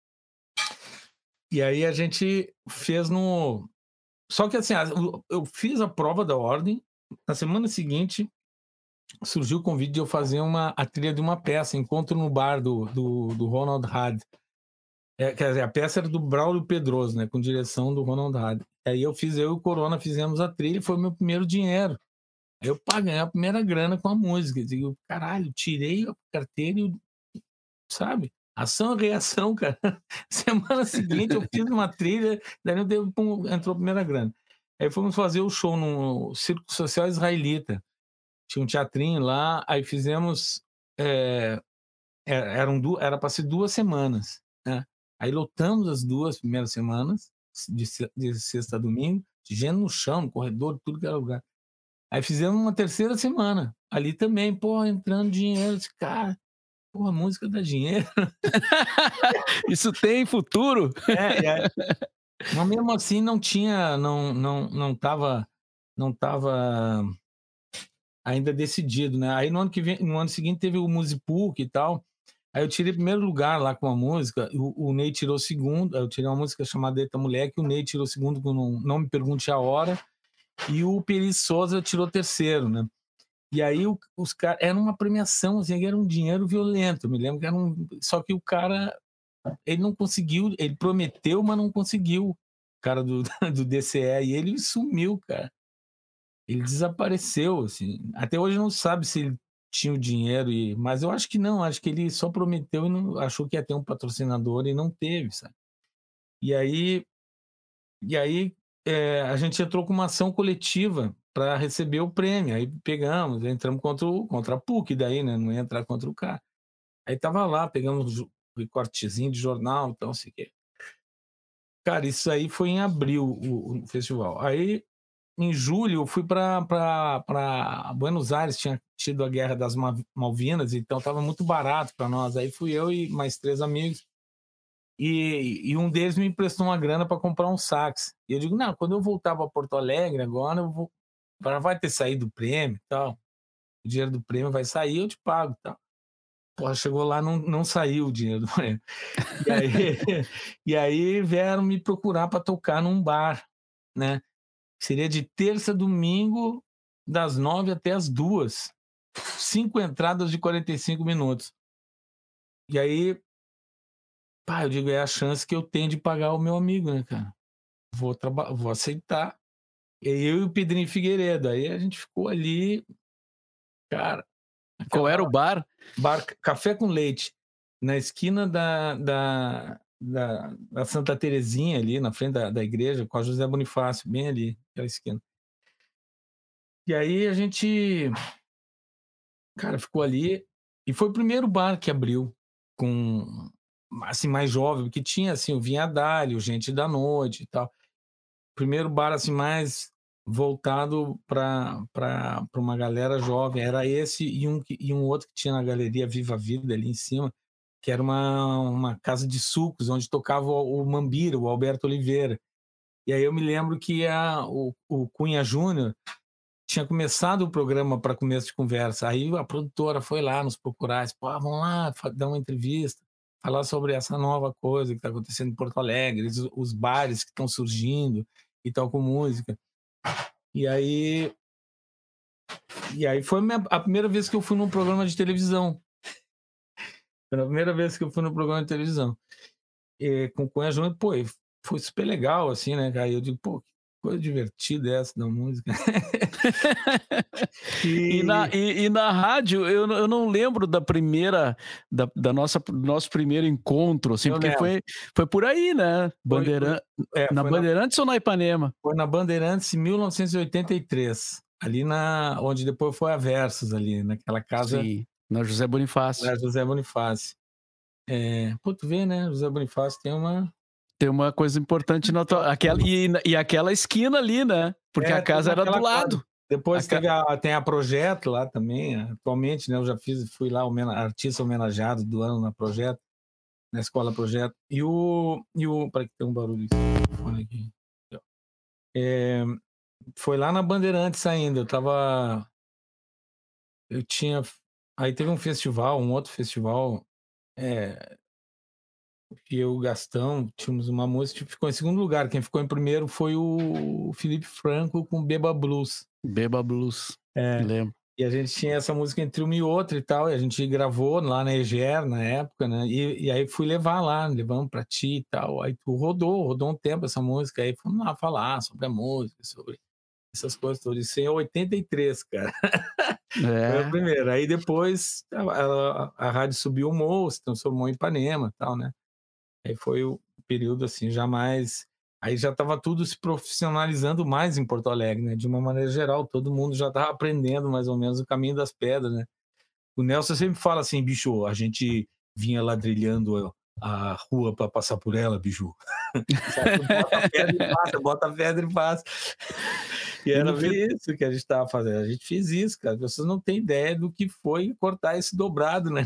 E aí a gente fez no... Só que assim, eu fiz a prova da ordem, na semana seguinte surgiu o convite de eu fazer a trilha de uma peça, Encontro no Bar, do Ronald Hard. Quer dizer, a peça era do Braulio Pedroso, né, com direção do Ronald Hard. Aí eu e o Corona fizemos a trilha e foi meu primeiro dinheiro. Aí eu ganhei a primeira grana com a música. Eu digo, caralho, tirei a carteira e, sabe? Ação e reação, cara. Semana seguinte eu fiz uma trilha, daí entrou a primeira grana. Aí fomos fazer o show no Círculo Social Israelita. Tinha um teatrinho lá, aí fizemos... era para ser 2 semanas, né? Aí lotamos as 2 primeiras semanas, de sexta a domingo, gente no chão, no corredor, tudo que era lugar. Aí fizemos uma terceira semana, ali também, pô, entrando dinheiro, esse cara, pô, a música dá dinheiro. Isso tem futuro? Mas mesmo assim não tinha, não tava ainda decidido, né? Aí no ano seguinte teve o Musipuc e tal. Aí eu tirei primeiro lugar lá com a música, o Ney tirou segundo, eu tirei uma música chamada Eita Moleque, o Ney tirou segundo com Não Me Pergunte a Hora, e o Peri Souza tirou terceiro, né? E aí os caras, era uma premiação, assim, era um dinheiro violento, eu me lembro que era só que o cara, ele não conseguiu, ele prometeu, mas não conseguiu, o cara do DCE, e ele sumiu, cara. Ele desapareceu, assim, até hoje não sabe se ele tinha o dinheiro, mas eu acho que não, acho que ele só prometeu e não, achou que ia ter um patrocinador e não teve, sabe? E aí a gente entrou com uma ação coletiva para receber o prêmio, aí entramos contra a PUC daí, né? Não ia entrar contra o cara. Aí tava lá, pegamos um recortezinho de jornal, então, assim, cara, isso aí foi em abril o festival. Aí em julho eu fui para Buenos Aires, tinha tido a Guerra das Malvinas, então estava muito barato para nós. Aí fui eu e mais 3 amigos, e um deles me emprestou uma grana para comprar um sax. E eu digo, não, quando eu voltar para Porto Alegre agora, vai ter saído o prêmio e tal. O dinheiro do prêmio vai sair, eu te pago e tal. Pô, chegou lá, não saiu o dinheiro do prêmio. E aí vieram me procurar para tocar num bar, né? Seria de terça a domingo, das 9 até as 2. 5 entradas de 45 minutos. E aí, eu digo, é a chance que eu tenho de pagar o meu amigo, né, cara? Vou aceitar. E aí eu e o Pedrinho Figueiredo. Aí a gente ficou ali, cara. Qual era o bar? Bar Café com Leite, na esquina da Santa Terezinha, ali na frente da igreja, com a José Bonifácio, bem ali, aquela esquina. E aí a gente, cara, ficou ali, e foi o primeiro bar que abriu com, assim, mais jovem, porque tinha, assim, o Vinhadalho, Gente da Noite e tal. Primeiro bar, assim, mais voltado para uma galera jovem. Era esse e um outro que tinha na Galeria Viva a Vida, ali em cima, que era uma casa de sucos, onde tocava o Mambira, o Alberto Oliveira. E aí eu me lembro que o Cunha Júnior tinha começado o programa para começo de conversa. Aí a produtora foi lá nos procurar, disse, pô, vamos lá dar uma entrevista, falar sobre essa nova coisa que está acontecendo em Porto Alegre, os bares que estão surgindo e tal, com música. E aí E aí foi a primeira vez que eu fui num programa de televisão. Foi a primeira vez que eu fui num programa de televisão. Com o Cunha Júnior, pô, foi super legal, assim, né, cara? E eu digo, pô, que coisa divertida essa da música. E na rádio, eu não lembro da primeira, do nosso primeiro encontro, assim, Eu porque lembro. foi por aí, né? Na Foi Bandeirantes ou na Ipanema? Foi na Bandeirantes em 1983, ali onde depois foi a Versus, ali, naquela casa Sim, na José Bonifácio. da José Bonifácio. Pô, tu vê, né? José Bonifácio Tem uma coisa importante aquela esquina ali, né? Porque a casa era do lado. Depois tem a Projeto lá também, atualmente, né? Eu já fui lá artista homenageado do ano na Projeto, na Escola Projeto. Peraí que tem um barulho de fone aqui. Foi lá na Bandeirantes ainda, aí teve um outro festival, que eu e o Gastão tínhamos uma música que ficou em segundo lugar. Quem ficou em primeiro foi o Felipe Franco com Beba Blues. Beba Blues, lembro. E a gente tinha essa música entre uma e outra e tal, e a gente gravou lá na EGER na época, né? E aí fui levamos pra ti e tal. Aí tu rodou um tempo essa música, aí fomos lá falar sobre a música, sobre essas coisas todas. Isso em 83, cara. Foi a primeira. Aí depois a rádio subiu o morro, se transformou em Ipanema e tal, né? Aí foi o período assim, aí já estava tudo se profissionalizando mais em Porto Alegre, né? De uma maneira geral, todo mundo já estava aprendendo mais ou menos o caminho das pedras, né? O Nelson sempre fala assim, bicho, a gente vinha ladrilhando a rua para passar por ela, bicho. Bota pedra e passa. E era isso que a gente estava fazendo. A gente fez isso, cara. Vocês não têm ideia do que foi cortar esse dobrado, né?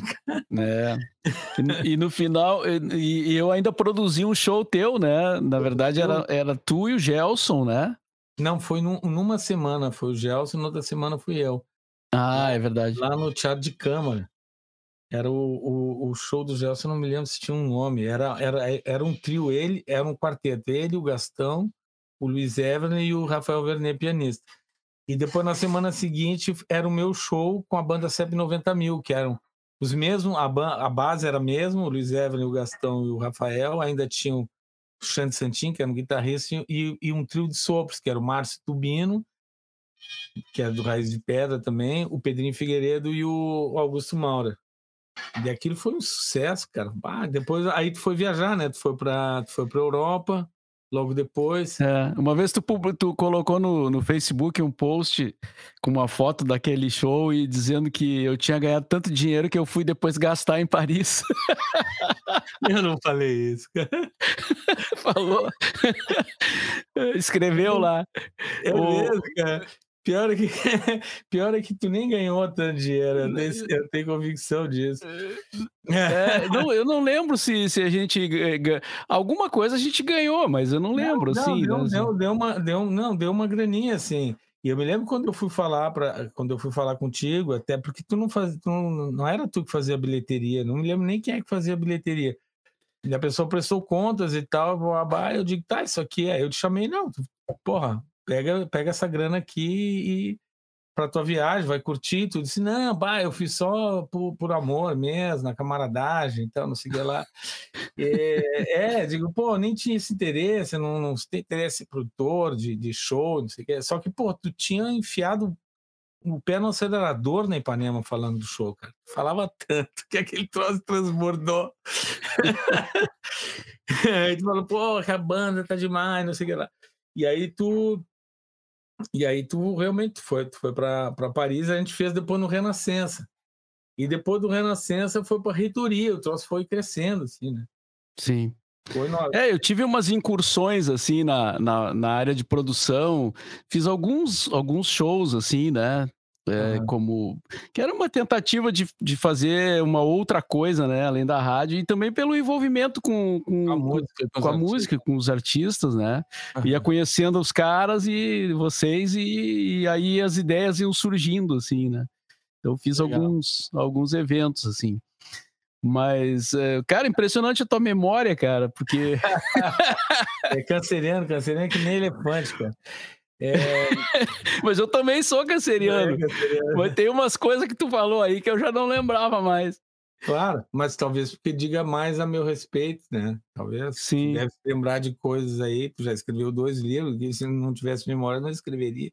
E no final, eu ainda produzi um show teu, né? Na verdade, era tu e o Gelson, né? Não, foi numa semana, foi o Gelson, na outra semana fui eu. É verdade. Lá no Teatro de Câmara. Era o show do Gelson, não me lembro se tinha um nome. Era um trio, era um quarteto. Ele, o Gastão, o Luiz Everton e o Rafael Vernet, pianista. E depois, na semana seguinte, era o meu show com a banda CEP 90 Mil, que eram os mesmos, a base era a mesma, o Luiz Everton, o Gastão e o Rafael. Ainda tinham o Xande Santin, que era um guitarrista, e um trio de sopros, que era o Márcio Tubino, que era do Raiz de Pedra também, o Pedrinho Figueiredo e o Augusto Maura. E aquilo foi um sucesso, cara. Depois aí tu foi viajar, né? Tu foi pra Europa, logo depois. Uma vez tu colocou no Facebook um post com uma foto daquele show e dizendo que eu tinha ganhado tanto dinheiro que eu fui depois gastar em Paris. Eu não falei isso, cara. Falou. Escreveu lá. Mesmo, cara. Pior é que tu nem ganhou tanto dinheiro. Eu tenho convicção disso. Eu não lembro se a gente alguma coisa a gente ganhou, mas eu não lembro. Deu uma graninha assim. E eu me lembro quando eu fui falar contigo, até porque não era tu que fazia a bilheteria, não me lembro nem quem é que fazia a bilheteria. E a pessoa prestou contas e tal, eu digo, tá, isso aqui eu te chamei, não, porra, pega essa grana aqui para tua viagem, vai curtir. Tu disse, não, eu fiz só por amor mesmo, na camaradagem, então, não sei o que lá. Digo, pô, nem tinha esse interesse, não tem interesse em produtor de show, não sei o que. Só que, pô, tu tinha enfiado o pé no acelerador na Ipanema falando do show, cara. Falava tanto que aquele troço transbordou. Aí tu falou, pô, a banda tá demais, não sei o que lá. E aí tu realmente foi para Paris, a gente fez depois no Renascença. E depois do Renascença foi para a reitoria, o troço foi crescendo, assim, né? Sim. Eu tive umas incursões, assim, na área de produção, fiz alguns shows, assim, né? Como que era uma tentativa de fazer uma outra coisa, né? Além da rádio, e também pelo envolvimento com a música, com os artistas, né? Ia conhecendo os caras e vocês, e aí as ideias iam surgindo, assim, né? Então fiz alguns eventos, assim. Mas, cara, impressionante a tua memória, cara, porque... canceriano que nem elefante, cara. É, Mas eu também sou canceriano. Mas tem umas coisas que tu falou aí que eu já não lembrava mais. claro, mas talvez porque diga mais a meu respeito, né? Talvez. Tu Sim, deve se lembrar de coisas aí, tu já escreveu 2 livros, e se não tivesse memória, não escreveria.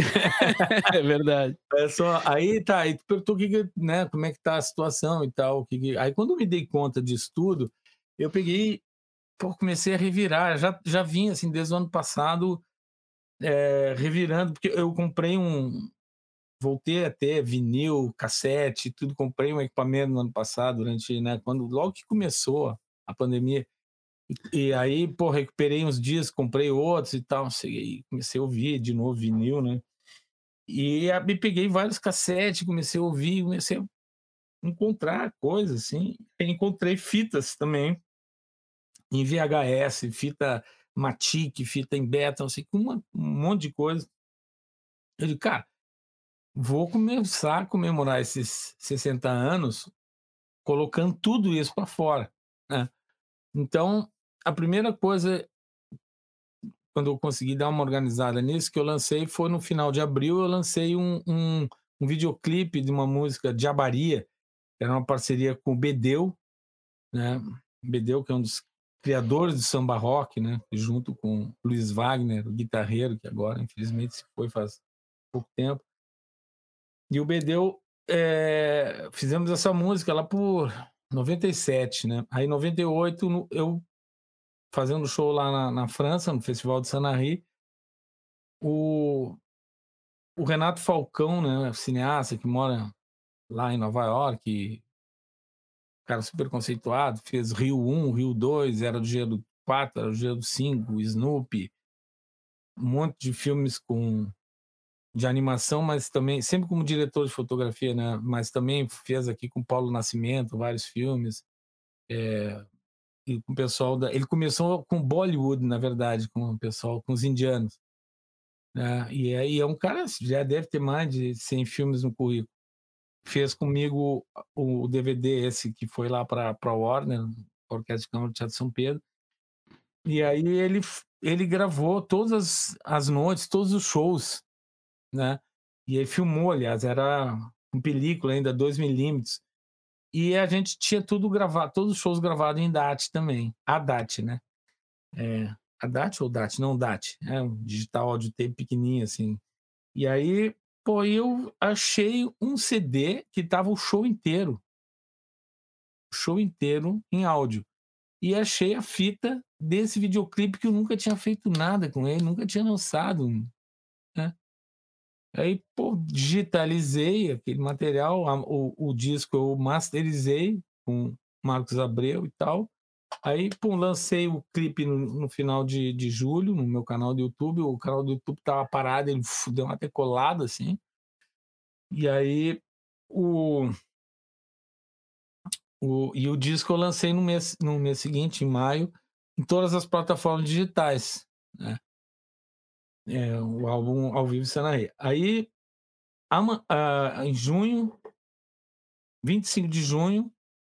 é verdade. É só, aí tá, aí tu perguntou né, como é que tá a situação e tal. Aí quando eu me dei conta disso tudo, eu peguei, pô, comecei a revirar. Já vinha assim desde o ano passado, revirando, porque eu comprei voltei a ter vinil, cassete, tudo. Comprei um equipamento no ano passado, durante, né, logo que começou a pandemia. E aí, pô, recuperei uns dias, comprei outros e tal, não sei, e comecei a ouvir de novo vinil, né? E me peguei vários cassetes, comecei a ouvir, comecei a encontrar coisas assim. E encontrei fitas também em VHS, fita Matic, fita em beta, não sei, um monte de coisa. Eu digo, cara, vou começar a comemorar esses 60 anos colocando tudo isso para fora, né? Então, a primeira coisa, quando eu consegui dar uma organizada nisso, que eu lancei foi no final de abril. Eu lancei um videoclipe de uma música Jabaria, que era uma parceria com o Bedeu, né? Bedeu, que é um dos criadores do samba rock, né? Junto com Luiz Wagner, o guitarreiro, que agora, infelizmente, se foi faz pouco tempo. E o Bedeu, fizemos essa música lá por 97, né? Aí, em 98, eu fazendo show lá na França, no Festival de Sanary, o, o Renato Falcão, né? Cineasta que mora lá em Nova York, cara super conceituado, fez Rio 1, Rio 2, Era do Gelo 4, Era do Gelo 5, Snoopy, um monte de filmes de animação, mas também, sempre como diretor de fotografia, né? Mas também fez aqui com Paulo Nascimento vários filmes. E com o pessoal ele começou com Bollywood, na verdade, com o pessoal, com os indianos, né? E aí é um cara, já deve ter mais de 100 filmes no currículo. Fez comigo o DVD esse que foi lá para a Warner, a Orquestra de Câmara do Teatro São Pedro. E aí ele gravou todas as noites, todos os shows, né? E ele filmou, aliás, era com película ainda, 2 milímetros. E a gente tinha tudo gravado, todos os shows gravados em DAT também. A DAT, né? A DAT ou DAT? Não, DAT. É um digital audio tape pequenininho, assim. E aí, pô, eu achei um CD que tava o show inteiro em áudio. E achei a fita desse videoclipe que eu nunca tinha feito nada com ele, nunca tinha lançado, né? Aí, pô, digitalizei aquele material, o disco eu masterizei com Marcos Abreu e tal. Aí, pô, lancei o clipe no final de julho no meu canal do YouTube. O canal do YouTube tava parado, ele deu uma decolada assim. E aí, o disco eu lancei no mês seguinte, em maio, em todas as plataformas digitais, né? O álbum ao vivo Sanaré. Aí, em junho, 25 de junho,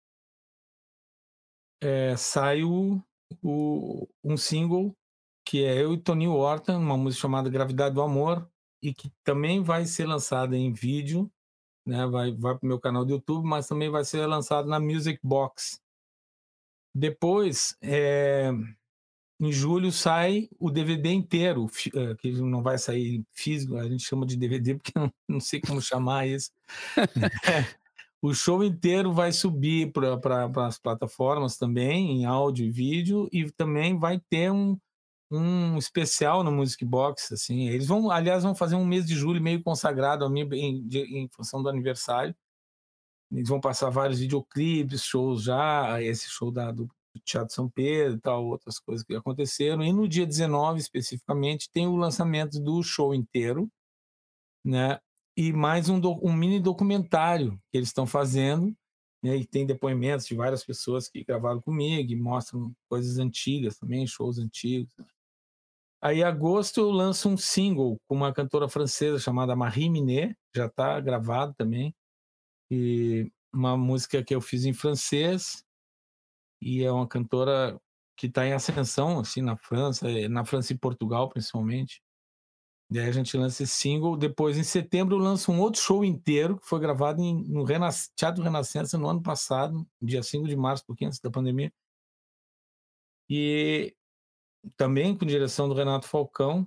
sai um single que é eu e Toninho Horta, uma música chamada Gravidade do Amor, e que também vai ser lançada em vídeo, né? Vai para o meu canal do YouTube, mas também vai ser lançado na Music Box. Depois, em julho, sai o DVD inteiro, que não vai sair físico, a gente chama de DVD porque não sei como chamar isso. O show inteiro vai subir para as plataformas também, em áudio e vídeo, e também vai ter um especial no Music Box, assim. Eles aliás, vão fazer um mês de julho meio consagrado a mim em função do aniversário. Eles vão passar vários videoclipes, shows já, esse show do Teatro São Pedro e tal, outras coisas que aconteceram. E no dia 19, especificamente, tem o lançamento do show inteiro, né? E mais um mini documentário que eles estão fazendo, né? E tem depoimentos de várias pessoas que gravaram comigo e mostram coisas antigas também, shows antigos. Aí, em agosto, eu lanço um single com uma cantora francesa chamada Marie Minet, já está gravado também, e uma música que eu fiz em francês, e é uma cantora que está em ascensão, assim, na França e Portugal, principalmente. E aí a gente lança esse single. Depois, em setembro, eu lanço um outro show inteiro, que foi gravado no Teatro Renascença no ano passado, dia 5 de março, pouquinho antes da pandemia. E também com direção do Renato Falcão.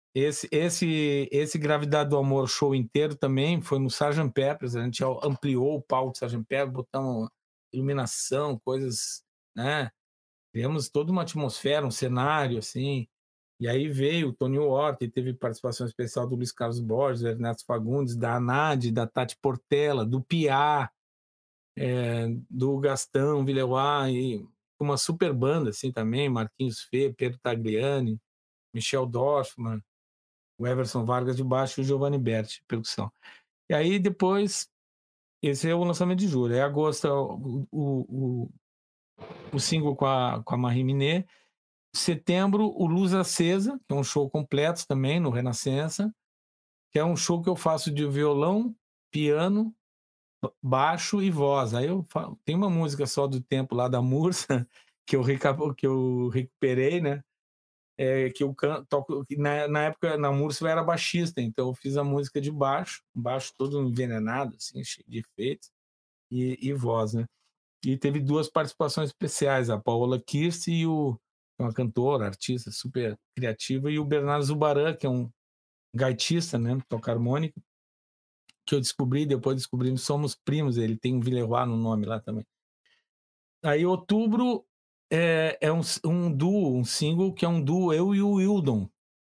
Esse Gravidade do Amor show inteiro também foi no Sgt. Peppers. A gente ampliou o palco do Sgt. Peppers, botamos iluminação, coisas, né? Criamos toda uma atmosfera, um cenário, assim. E aí veio o Tony Horta, e teve participação especial do Luiz Carlos Borges, do Ernesto Fagundes, da Anade, da Tati Portela, do Piá, do Gastão Villeroy, e uma super banda assim também, Marquinhos Fê, Pedro Tagliani, Michel Dorfman, o Everson Vargas de baixo e o Giovanni Berti, percussão. E aí depois, esse é o lançamento de julho. Em agosto, o single com a Marie Minet. Setembro, o Luz Acesa, que é um show completo também no Renascença, que é um show que eu faço de violão, piano, baixo e voz. Aí tem uma música só do tempo lá da Mursa, que eu recuperei, né? Que eu toco. Na época, na Mursa eu era baixista, então eu fiz a música de baixo, baixo todo envenenado, assim, cheio de efeitos, e voz, né? E teve 2 participações especiais, a Paola Kirst e uma cantora, artista super criativa, e o Bernardo Zubaran, que é um gaitista, né, toca harmônica, que eu depois descobrimos, somos primos, ele tem um Villeroy no nome lá também. Aí outubro é um duo, um single que é um duo, eu e o Wildon.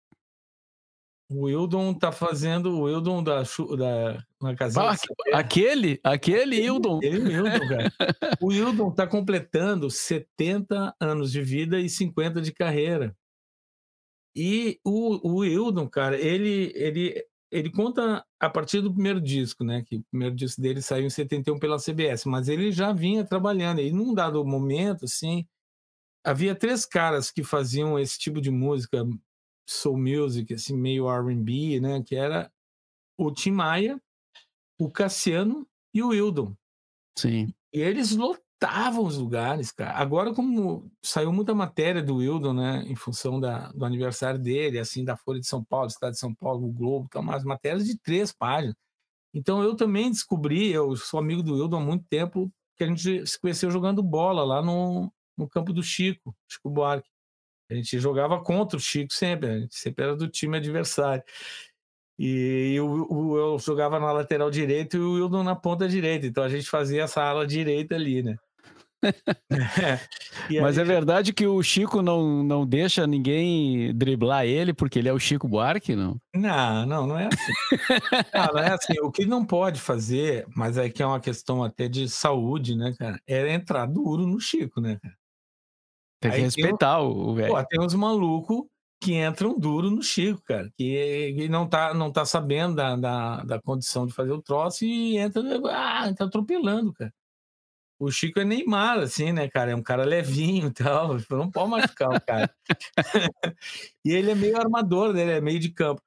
O Wildon tá fazendo, o Wildon da uma casinha de aquele Hildon. Ele e o Wildon, cara. O Wildon tá completando 70 anos de vida e 50 de carreira. E o Wildon, cara, ele conta a partir do primeiro disco, né? Que o primeiro disco dele saiu em 71 pela CBS, mas ele já vinha trabalhando. E num dado momento, assim, havia 3 caras que faziam esse tipo de música, soul music, assim, meio R&B, né? Que era o Tim Maia, o Cassiano e o Wildon. Sim. E eles lotavam os lugares, cara. Agora, como saiu muita matéria do Wildon, né? Em função do aniversário dele, assim, da Folha de São Paulo, do Estado de São Paulo, o Globo, então, umas matérias de 3 páginas. Então, eu também descobri, eu sou amigo do Wildon há muito tempo, que a gente se conheceu jogando bola lá no campo do Chico Buarque. A gente jogava contra o Chico sempre, a gente sempre era do time adversário. E eu jogava na lateral direita e o Wildon na ponta direita, então a gente fazia essa ala direita ali, né? Mas é verdade que o Chico não deixa ninguém driblar ele porque ele é o Chico Buarque, não? Não é assim. Não é assim. O que não pode fazer, mas é que é uma questão até de saúde, né, cara? É entrar duro no Chico, né, cara? Tem que respeitar o velho. Pô, tem uns malucos que entram duro no Chico, cara, que não tá sabendo da condição de fazer o troço e entra atropelando, cara. O Chico é Neymar, assim, né, cara? É um cara levinho e tal, não pode machucar o cara. E ele é meio armador, né? Ele é meio de campo.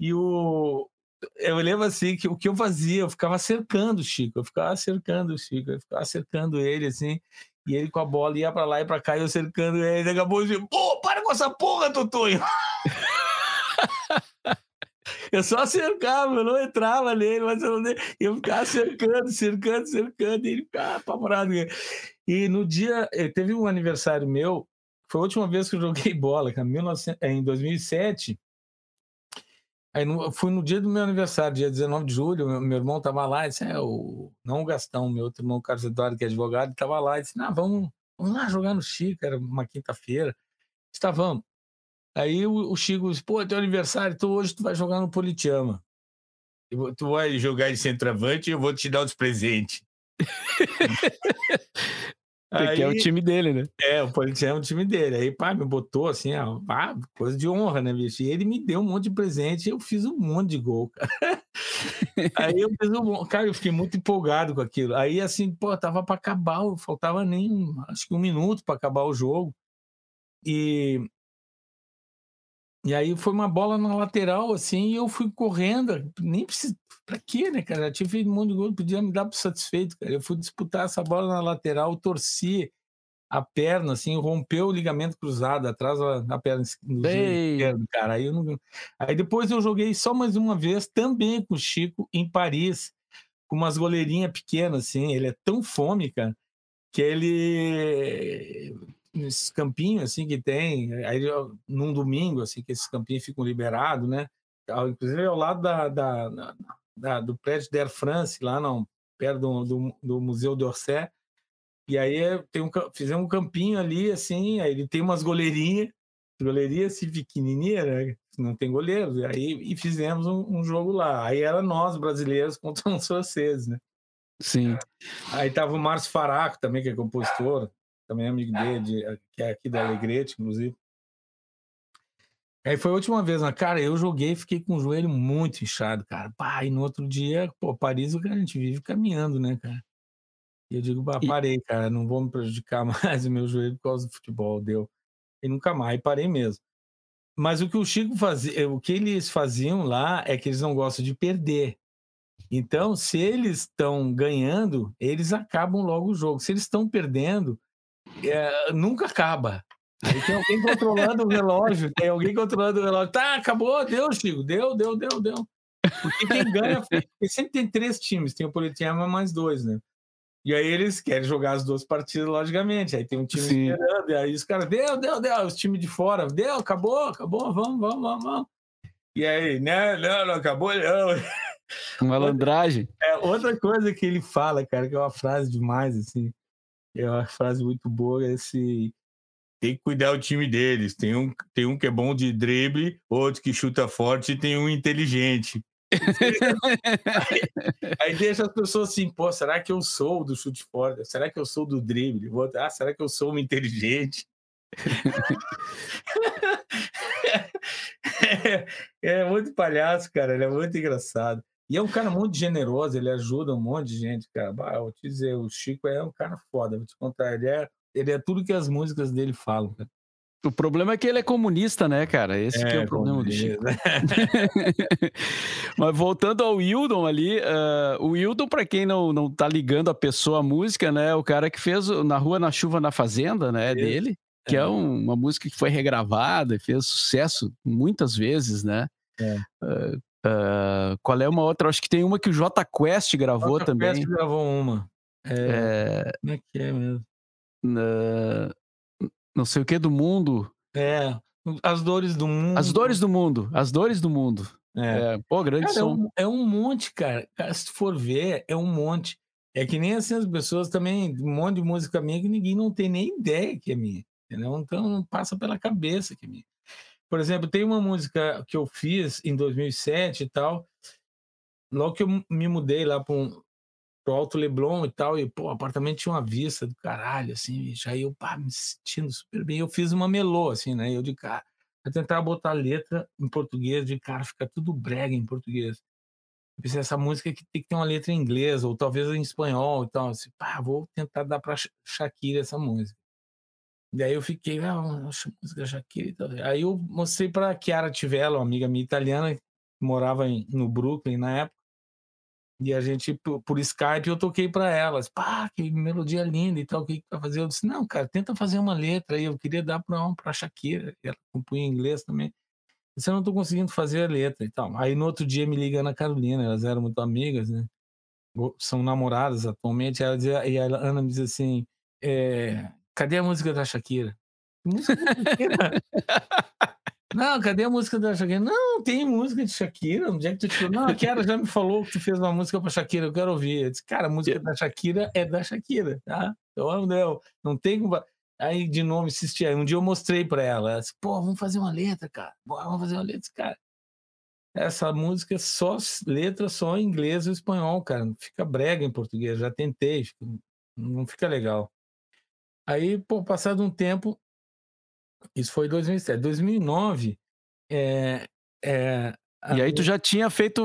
Eu lembro assim que o que eu fazia, eu ficava cercando o Chico, eu ficava cercando ele, assim, e ele com a bola ia pra lá e pra cá, e eu cercando ele, daqui a pouco eu pô, para com essa porra, Totonho! Eu só cercava, eu não entrava nele, mas eu ficava cercando, e ele ficava apavorado. E no dia, teve um aniversário meu, foi a última vez que eu joguei bola, cara, em 2007. Aí fui no dia do meu aniversário, dia 19 de julho, meu irmão tava lá, e disse, não o Gastão, meu outro irmão, Carlos Eduardo, que é advogado, ele tava lá, e disse, vamos lá jogar no Chico, era uma quinta-feira. Disse, vamos. Aí o Chico disse, pô, é teu aniversário, então hoje tu vai jogar no Politeama. Tu vai jogar de centroavante e eu vou te dar os presentes. Que é o time dele, né? O Politeama é o time dele. Aí, pá, me botou assim, coisa de honra, né, bicho? E ele me deu um monte de presente e eu fiz um monte de gol, cara. Aí eu fiz cara, eu fiquei muito empolgado com aquilo. Aí, assim, pô, tava pra acabar, faltava nem, acho que 1 minuto pra acabar o jogo. E aí foi uma bola na lateral, assim, e eu fui correndo, nem preciso, pra quê, né, cara? Já tinha feito um monte de gol, podia me dar por satisfeito, cara. Eu fui disputar essa bola na lateral, torci a perna, assim, rompeu o ligamento cruzado atrás da perna no joelho esquerdo, cara. Aí depois eu joguei só mais uma vez, também com o Chico, em Paris, com umas goleirinhas pequenas, assim. Ele é tão fome, cara, que ele... Nesses campinhos, assim, que tem... Aí, num domingo, assim, que esses campinhos ficam liberados, né? Inclusive, ao lado do prédio da Air France, lá não, perto do Museu d'Orsay. E aí fizemos um campinho ali, assim, aí ele tem umas goleirinhas assim, pequenininha, né? Não tem goleiro. E fizemos um jogo lá. Aí era nós, brasileiros, contra os franceses, né? Sim. Aí tava o Márcio Faraco também, que é compositor, também amigo dele, que é aqui da Alegrete, inclusive. Aí foi a última vez, né? Cara, eu joguei e fiquei com o joelho muito inchado, cara. Pá, e no outro dia, pô, Paris, a gente vive caminhando, né, cara? E eu digo, parei, cara, não vou me prejudicar mais o meu joelho por causa do futebol, deu. E nunca mais, parei mesmo. Mas o que o Chico fazia, o que eles faziam lá é que eles não gostam de perder. Então, se eles estão ganhando, eles acabam logo o jogo. Se eles estão perdendo, nunca acaba. Aí tem alguém controlando o relógio, Tá, acabou, deu, Chico, deu. Porque quem ganha, porque sempre tem 3 times, tem o Politeama mais 2, né? E aí eles querem jogar as 2 partidas, logicamente. Aí tem um time esperando, e aí os caras, deu, os times de fora, deu, acabou, vamos. E aí, não acabou, não. Malandragem. Outra coisa que ele fala, cara, que é uma frase demais, assim, é uma frase muito boa, é esse... Tem que cuidar o time deles. Tem um que é bom de drible, outro que chuta forte e tem um inteligente. Aí deixa as pessoas assim, pô, será que eu sou do chute forte? Será que eu sou do drible? Será que eu sou um inteligente? É muito palhaço, cara, ele é muito engraçado. E é um cara muito generoso, ele ajuda um monte de gente, cara. Eu vou te dizer, o Chico é um cara foda, vou te contar, ele é tudo que as músicas dele falam, cara. O problema é que ele é comunista, né, cara? Esse que é o problema do Chico. Mas voltando ao Wildon ali, o Wildon, para quem não tá ligando a pessoa à música, né, é o cara que fez Na Rua, na Chuva, na Fazenda, né, dele, que é uma música que foi regravada e fez sucesso muitas vezes, né? Qual é uma outra? Acho que tem uma que o Jota Quest gravou também. Jota Quest gravou uma. Como é que é mesmo? Não sei o que do mundo. As Dores do Mundo. As Dores do Mundo. Pô, grande cara, som. É um monte, cara. Se for ver, é um monte. É que nem assim as pessoas também, um monte de música minha que ninguém não tem nem ideia que é minha. Entendeu? Então não passa pela cabeça que é minha. Por exemplo, tem uma música que eu fiz em 2007 e tal. Logo que eu me mudei lá pro Alto Leblon e tal, e pô, o apartamento tinha uma vista do caralho, assim, já eu, me sentindo super bem. Eu fiz uma melô, assim, né? Eu de cara, eu tentava botar a letra em português, de cara, fica tudo brega em português. Eu pensei, essa música aqui tem que ter uma letra em inglês, ou talvez em espanhol e tal. Assim, vou tentar dar pra Shakira essa música. E aí eu fiquei, nossa, música Shakira e tal. Aí eu mostrei pra Chiara Tivello, uma amiga minha italiana, que morava no Brooklyn na época. E a gente, por Skype, eu toquei para elas. Que melodia linda e tal, o que vai fazer? Eu disse, não, cara, tenta fazer uma letra aí. Eu queria dar para Shakira. Ela compunha em inglês também. Eu disse, eu não estou conseguindo fazer a letra e tal. Aí no outro dia me liga a Ana Carolina, elas eram muito amigas, né? São namoradas atualmente. E a Ana me diz assim, cadê a música da Shakira? Música da Shakira? Não, cadê a música da Shakira? Não, tem música de Shakira. Onde é que tu tirou? Não, a Chiara já me falou que tu fez uma música pra Shakira, eu quero ouvir. Eu disse, cara, a música da Shakira é da Shakira, tá? Então, não tem como... Aí, de novo, insisti. Aí, um dia eu mostrei pra ela. Ela disse, pô, vamos fazer uma letra, cara. Vamos fazer uma letra, cara. Essa música é só letra, só em inglês ou espanhol, cara. Não fica brega em português. Já tentei, não fica legal. Aí, pô, passado um tempo, isso foi em 2007. 2009, E aí tu já tinha feito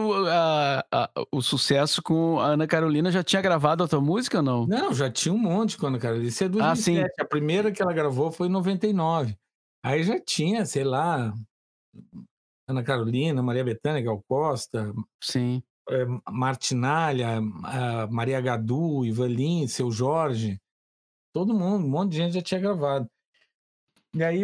o sucesso com a Ana Carolina, já tinha gravado a tua música ou não? Não, já tinha um monte com a Ana Carolina. Isso é 2007. Sim. A primeira que ela gravou foi em 99. Aí já tinha, sei lá, Ana Carolina, Maria Bethânia, Gal Costa, sim. Martinalha, Maria Gadu, Ivan Lins, Seu Jorge. todo mundo, um monte de gente já tinha gravado. E aí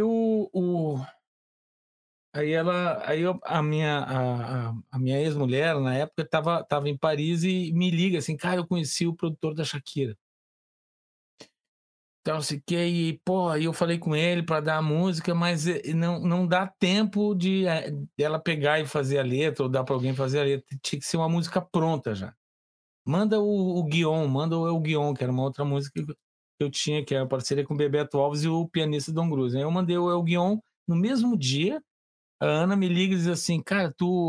a minha ex-mulher, na época, tava em Paris e me liga assim, cara, eu conheci o produtor da Shakira. Então, assim, e, pô, aí eu falei com ele para dar a música, mas não dá tempo de ela pegar e fazer a letra, ou dar para alguém fazer a letra. Tinha que ser uma música pronta já. Manda o Guion, manda o El Guion, que era uma outra música que eu tinha, que era a parceria com o Bebeto Alves e o pianista Dom Cruz. Aí eu mandei o El Guion no mesmo dia. A Ana me liga e diz assim, cara,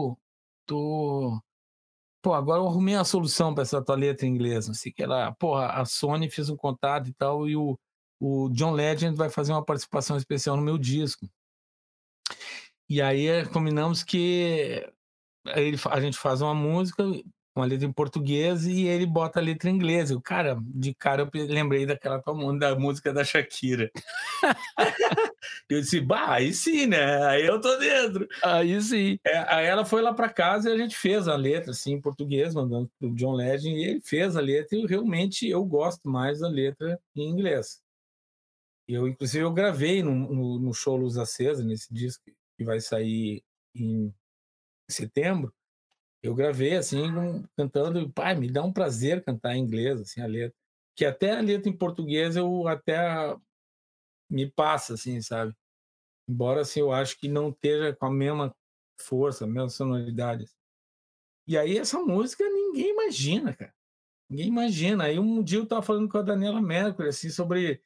pô, agora eu arrumei a solução para essa tua letra em inglês. Assim, que ela, porra, a Sony fez um contato e tal, e o John Legend vai fazer uma participação especial no meu disco. E aí combinamos que a gente faz uma música, uma letra em português, e ele bota a letra em inglês. Cara, de cara eu lembrei da música da Shakira. Eu disse, bah, aí sim, né? Aí eu tô dentro. Aí sim. Aí ela foi lá para casa e a gente fez a letra, assim, em português, mandando pro John Legend, e ele fez a letra, e realmente eu gosto mais da letra em inglês. Inclusive, eu gravei no show Luz Acesa, nesse disco que vai sair em setembro. Eu gravei, assim, cantando, e, pai, me dá um prazer cantar em inglês, assim, a letra. Que até a letra em português eu até me passa, assim, sabe? Embora, assim, eu acho que não esteja com a mesma força, a mesma sonoridade. E aí essa música ninguém imagina, cara. Ninguém imagina. Aí um dia eu tava falando com a Daniela Mercury, assim, sobre...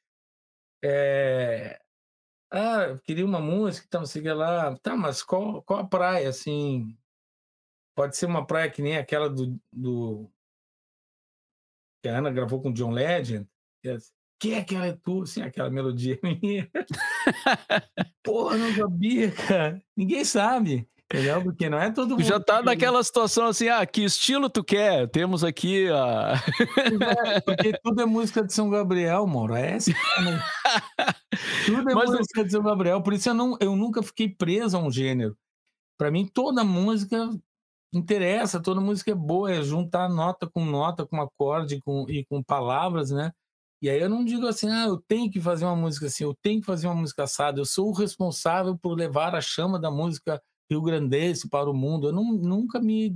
eu queria uma música, então, sei lá. Tá, mas qual a praia, assim? Pode ser uma praia que nem aquela que a Ana gravou com o John Legend. Que é aquela é tu? Assim, aquela melodia minha. Porra, não sabia, cara. Ninguém sabe. Entendeu? Porque não é todo mundo. Já tá naquela situação assim, que estilo tu quer? Temos aqui a... Porque tudo é música de São Gabriel, Mauro. Tudo é música de São Gabriel. Por isso eu nunca fiquei preso a um gênero. Para mim, toda música interessa, toda música é boa, é juntar nota, com acorde e com palavras, né? E aí eu não digo assim, eu tenho que fazer uma música assim, eu tenho que fazer uma música assada. Eu sou o responsável por levar a chama da música rio-grandense para o mundo. Eu nunca me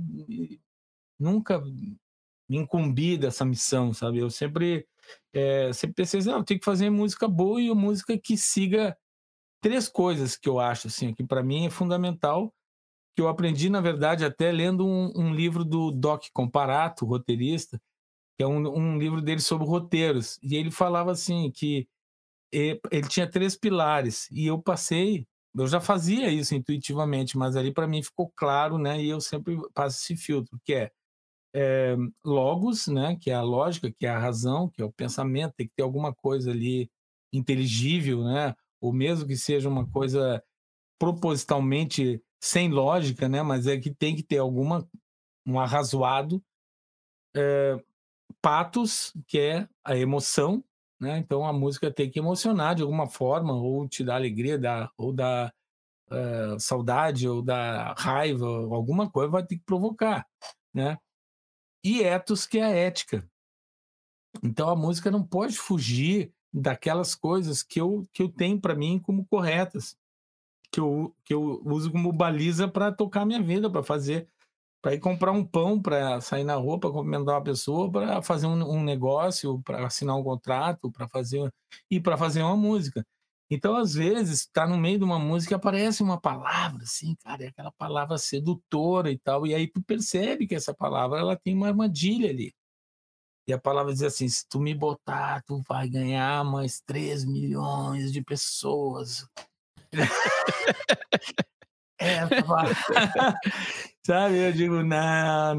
incumbi dessa missão, sabe? Eu sempre pensei assim, eu tenho que fazer música boa e música que siga 3 coisas que eu acho, assim, que para mim é fundamental, que eu aprendi, na verdade, até lendo um livro do Doc Comparato, roteirista, que é um livro dele sobre roteiros. E ele falava assim, que ele tinha 3 pilares, e eu já fazia isso intuitivamente, mas ali para mim ficou claro, né? E eu sempre passo esse filtro, que é logos, né? Que é a lógica, que é a razão, que é o pensamento, tem que ter alguma coisa ali inteligível, né? Ou mesmo que seja uma coisa propositalmente sem lógica, né? Mas é que tem que ter um arrazoado. Patos, que é a emoção, né? Então a música tem que emocionar de alguma forma, ou te dar alegria, ou dar saudade, ou dar raiva, alguma coisa vai ter que provocar, né? E ethos, que é a ética. Então a música não pode fugir daquelas coisas que eu tenho para mim como corretas, que eu uso como baliza para tocar minha vida, para ir comprar um pão, para sair na rua, para cumprimentar uma pessoa, para fazer um negócio, para assinar um contrato, para fazer uma música. Então, às vezes, está no meio de uma música e aparece uma palavra, assim, cara, é aquela palavra sedutora e tal, e aí tu percebe que essa palavra ela tem uma armadilha ali. E a palavra diz assim: se tu me botar, tu vai ganhar mais 3 milhões de pessoas. Sabe, eu digo, não.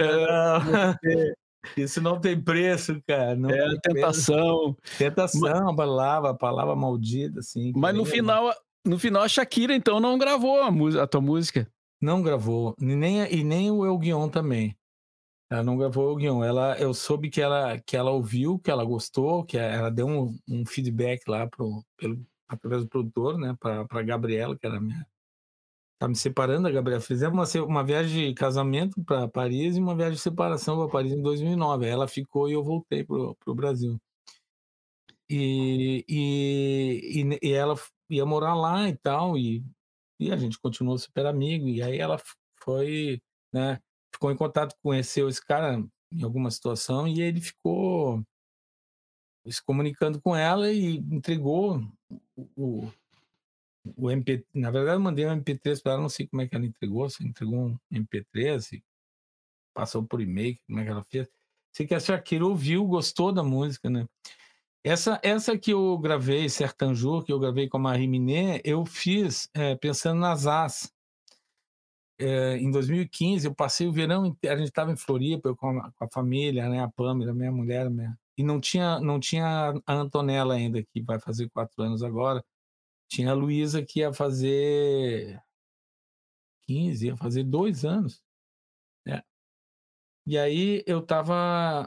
Isso não tem preço, cara. Não a tentação. Tentação, a palavra maldita, assim. Mas no final a Shakira, então, não gravou a tua música. Não gravou. Nem o El Guion também. Ela não gravou o El Guion. Eu soube que ela ouviu, que ela gostou, que ela deu um feedback lá através do produtor, né, para Gabriela, que era tá me separando, a Gabriela. Fizemos uma viagem de casamento para Paris e uma viagem de separação para Paris em 2009. Ela ficou e eu voltei pro Brasil. E ela ia morar lá e tal, e a gente continuou super amigo. E aí ela foi, né, ficou em contato, conheceu esse cara em alguma situação, e ele ficou se comunicando com ela e entregou o, o MP. Na verdade, eu mandei um MP3 para ela, não sei como é que ela entregou, se entregou um MP3, e passou por e-mail, como é que ela fez. Sei que a Shakira ouviu, gostou da música, né? Essa que eu gravei, Certain Jour, que eu gravei com a Marie Minet, eu fiz pensando nas As. Em 2015, eu passei o verão inteiro, a gente estava em Floripa, eu com a família, né, a Pâmela, minha mulher, e não tinha a Antonella ainda, que vai fazer 4 anos agora. Tinha a Luísa, que ia fazer 15, ia fazer 2 anos, né? E aí eu tava...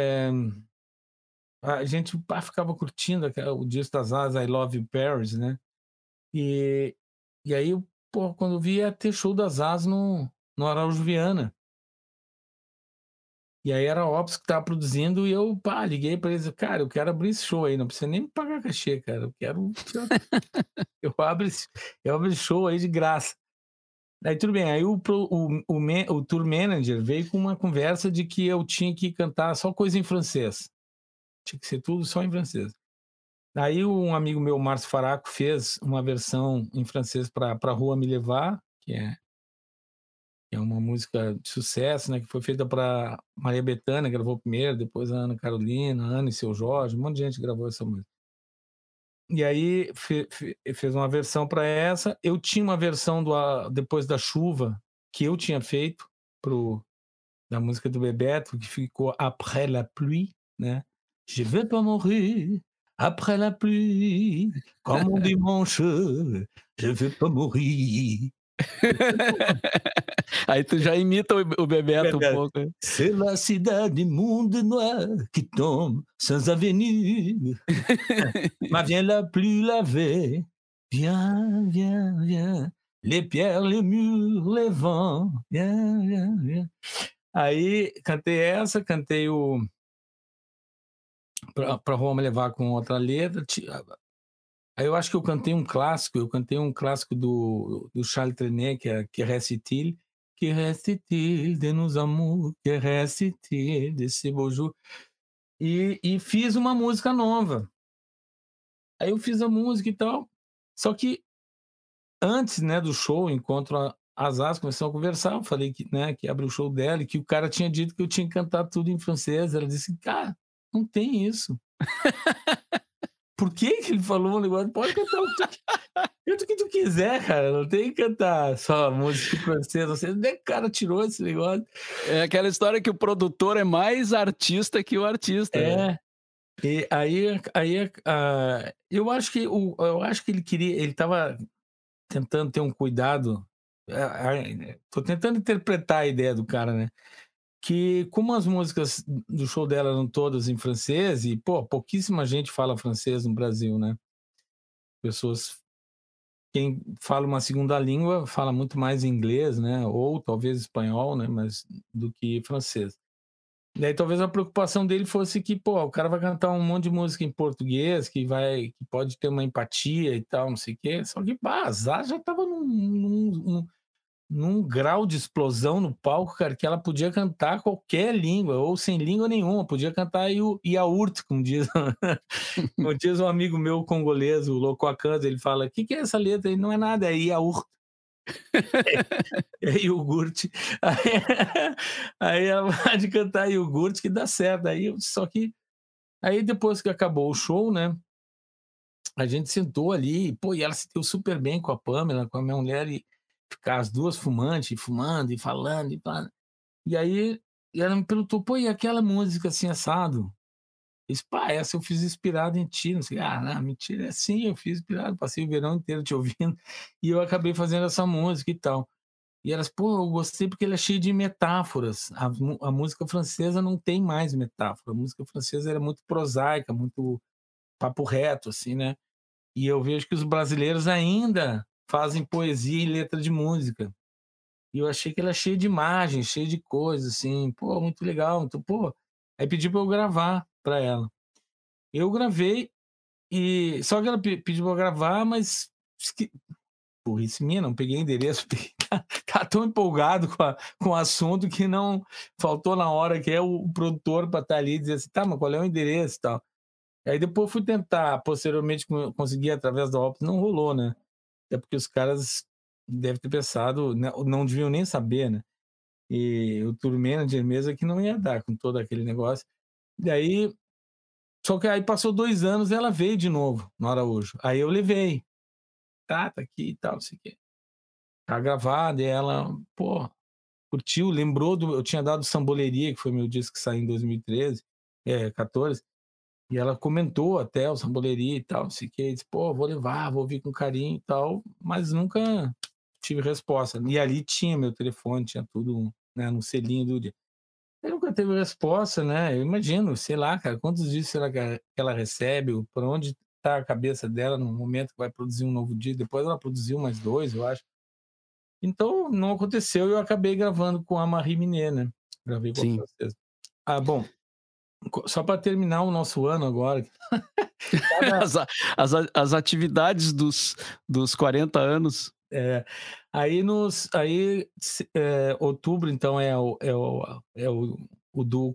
a gente ficava curtindo o disco das Asas, I Love You Paris, né? E aí, pô, quando eu vi, ia ter show das Asas no Araújo Viana. E aí era a Opus que tava produzindo, e eu, liguei para eles, cara, eu quero abrir esse show aí, não precisa nem me pagar cachê, cara, eu quero... eu abro esse show aí de graça. Aí tudo bem, aí o tour manager veio com uma conversa de que eu tinha que cantar só coisa em francês. Tinha que ser tudo só em francês. Aí um amigo meu, Márcio Faraco, fez uma versão em francês para Rua Me Levar, que é uma música de sucesso, né, que foi feita para Maria Bethânia, gravou primeiro, depois a Ana Carolina, a Ana e Seu Jorge, um monte de gente gravou essa música. E aí fez uma versão para essa. Eu tinha uma versão Depois da Chuva, que eu tinha feito da música do Bebeto, que ficou Après la pluie, né? Je vais pas mourir après la pluie, comme un dimanche, je vais pas mourir. Aí tu já imita o Bebeto um pouco. C'est la cidade monde noir qui tombe sans avenir. Mais viens la pluie laver, viens, viens, viens, les pierres, les murs, les vents, viens, viens, viens. Aí cantei pra Rua Me Levar com outra letra. Aí eu acho que eu cantei um clássico do Charles Trenet, que reste-t-il de nos amours, que reste-t-il de ces beaux jours. E fiz uma música nova. Aí eu fiz a música e tal, só que antes, né, do show, enquanto as As começaram a conversar, eu falei que, né, que abriu o show dela e que o cara tinha dito que eu tinha que cantar tudo em francês. Ela disse, cara, não tem isso. Por que ele falou um negócio? Pode cantar o que tu quiser, cara. Não tem que cantar só música em francês. Onde é que o cara tirou esse negócio? É aquela história que o produtor é mais artista que o artista. É. E aí eu acho que ele estava tentando ter um cuidado. Tô tentando interpretar a ideia do cara, né? Que como as músicas do show dela eram todas em francês, e pouquíssima gente fala francês no Brasil, né? Quem fala uma segunda língua fala muito mais inglês, né? Ou talvez espanhol, né? Mas do que francês. E aí talvez a preocupação dele fosse que, o cara vai cantar um monte de música em português, que pode ter uma empatia e tal, não sei o quê. Só que, Azar já estava num grau de explosão no palco, cara, que ela podia cantar qualquer língua, ou sem língua nenhuma, podia cantar Yaourt, como diz um amigo meu congolês, o Locoacans, ele fala, o que é essa letra? Ele, não é nada, é Yaourt. É iogurte. Aí ela pode cantar iogurte que dá certo. Aí depois que acabou o show, né, a gente sentou ali, e ela se deu super bem com a Pâmela, com a minha mulher, e ficar as duas fumantes, fumando e falando. E aí ela me perguntou, e aquela música assim, assado? Eu disse, essa eu fiz inspirado em ti. Não sei, não, mentira, sim, eu fiz inspirado, passei o verão inteiro te ouvindo, e eu acabei fazendo essa música e tal. E elas, eu gostei porque ela é cheia de metáforas. A música francesa não tem mais metáfora. A música francesa era muito prosaica, muito papo reto, assim, né? E eu vejo que os brasileiros ainda fazem poesia e letra de música. E eu achei que ela é cheia de imagens, cheia de coisas, assim. Muito legal. Então, aí pedi para eu gravar para ela. Eu gravei E só que ela pediu pra eu gravar, mas burrice minha, não peguei endereço, tá tão empolgado com o assunto que não faltou na hora que é o produtor para estar ali e dizer assim, tá, mas qual é o endereço e tal. Aí depois fui tentar, posteriormente conseguir através da Optus, não rolou, né? É porque os caras devem ter pensado, né, não deviam nem saber, né? E o tour manager mesmo é que não ia dar com todo aquele negócio. E aí, só que aí passou 2 anos e ela veio de novo no Araújo. Aí eu levei, tá aqui e tal, não sei o quê. Tá gravado, e ela, pô, curtiu, lembrou eu tinha dado Samboleria, que foi meu disco que saiu em 2013, 14, e ela comentou até o Samboleria e tal, não sei o quê, disse, pô, vou levar, vou ouvir com carinho e tal, mas nunca tive resposta. E ali tinha meu telefone, tinha tudo, né, no selinho do dia. Eu nunca teve resposta, né? Eu imagino, sei lá, cara, quantos discos será que ela recebe, por onde tá a cabeça dela no momento que vai produzir um novo disco. Depois ela produziu mais 2, eu acho. Então, não aconteceu e eu acabei gravando com a Marie Minet, né? Gravei com a Sim. francesa. Bom, só para terminar o nosso ano agora. As atividades dos 40 anos. Outubro, então, o duo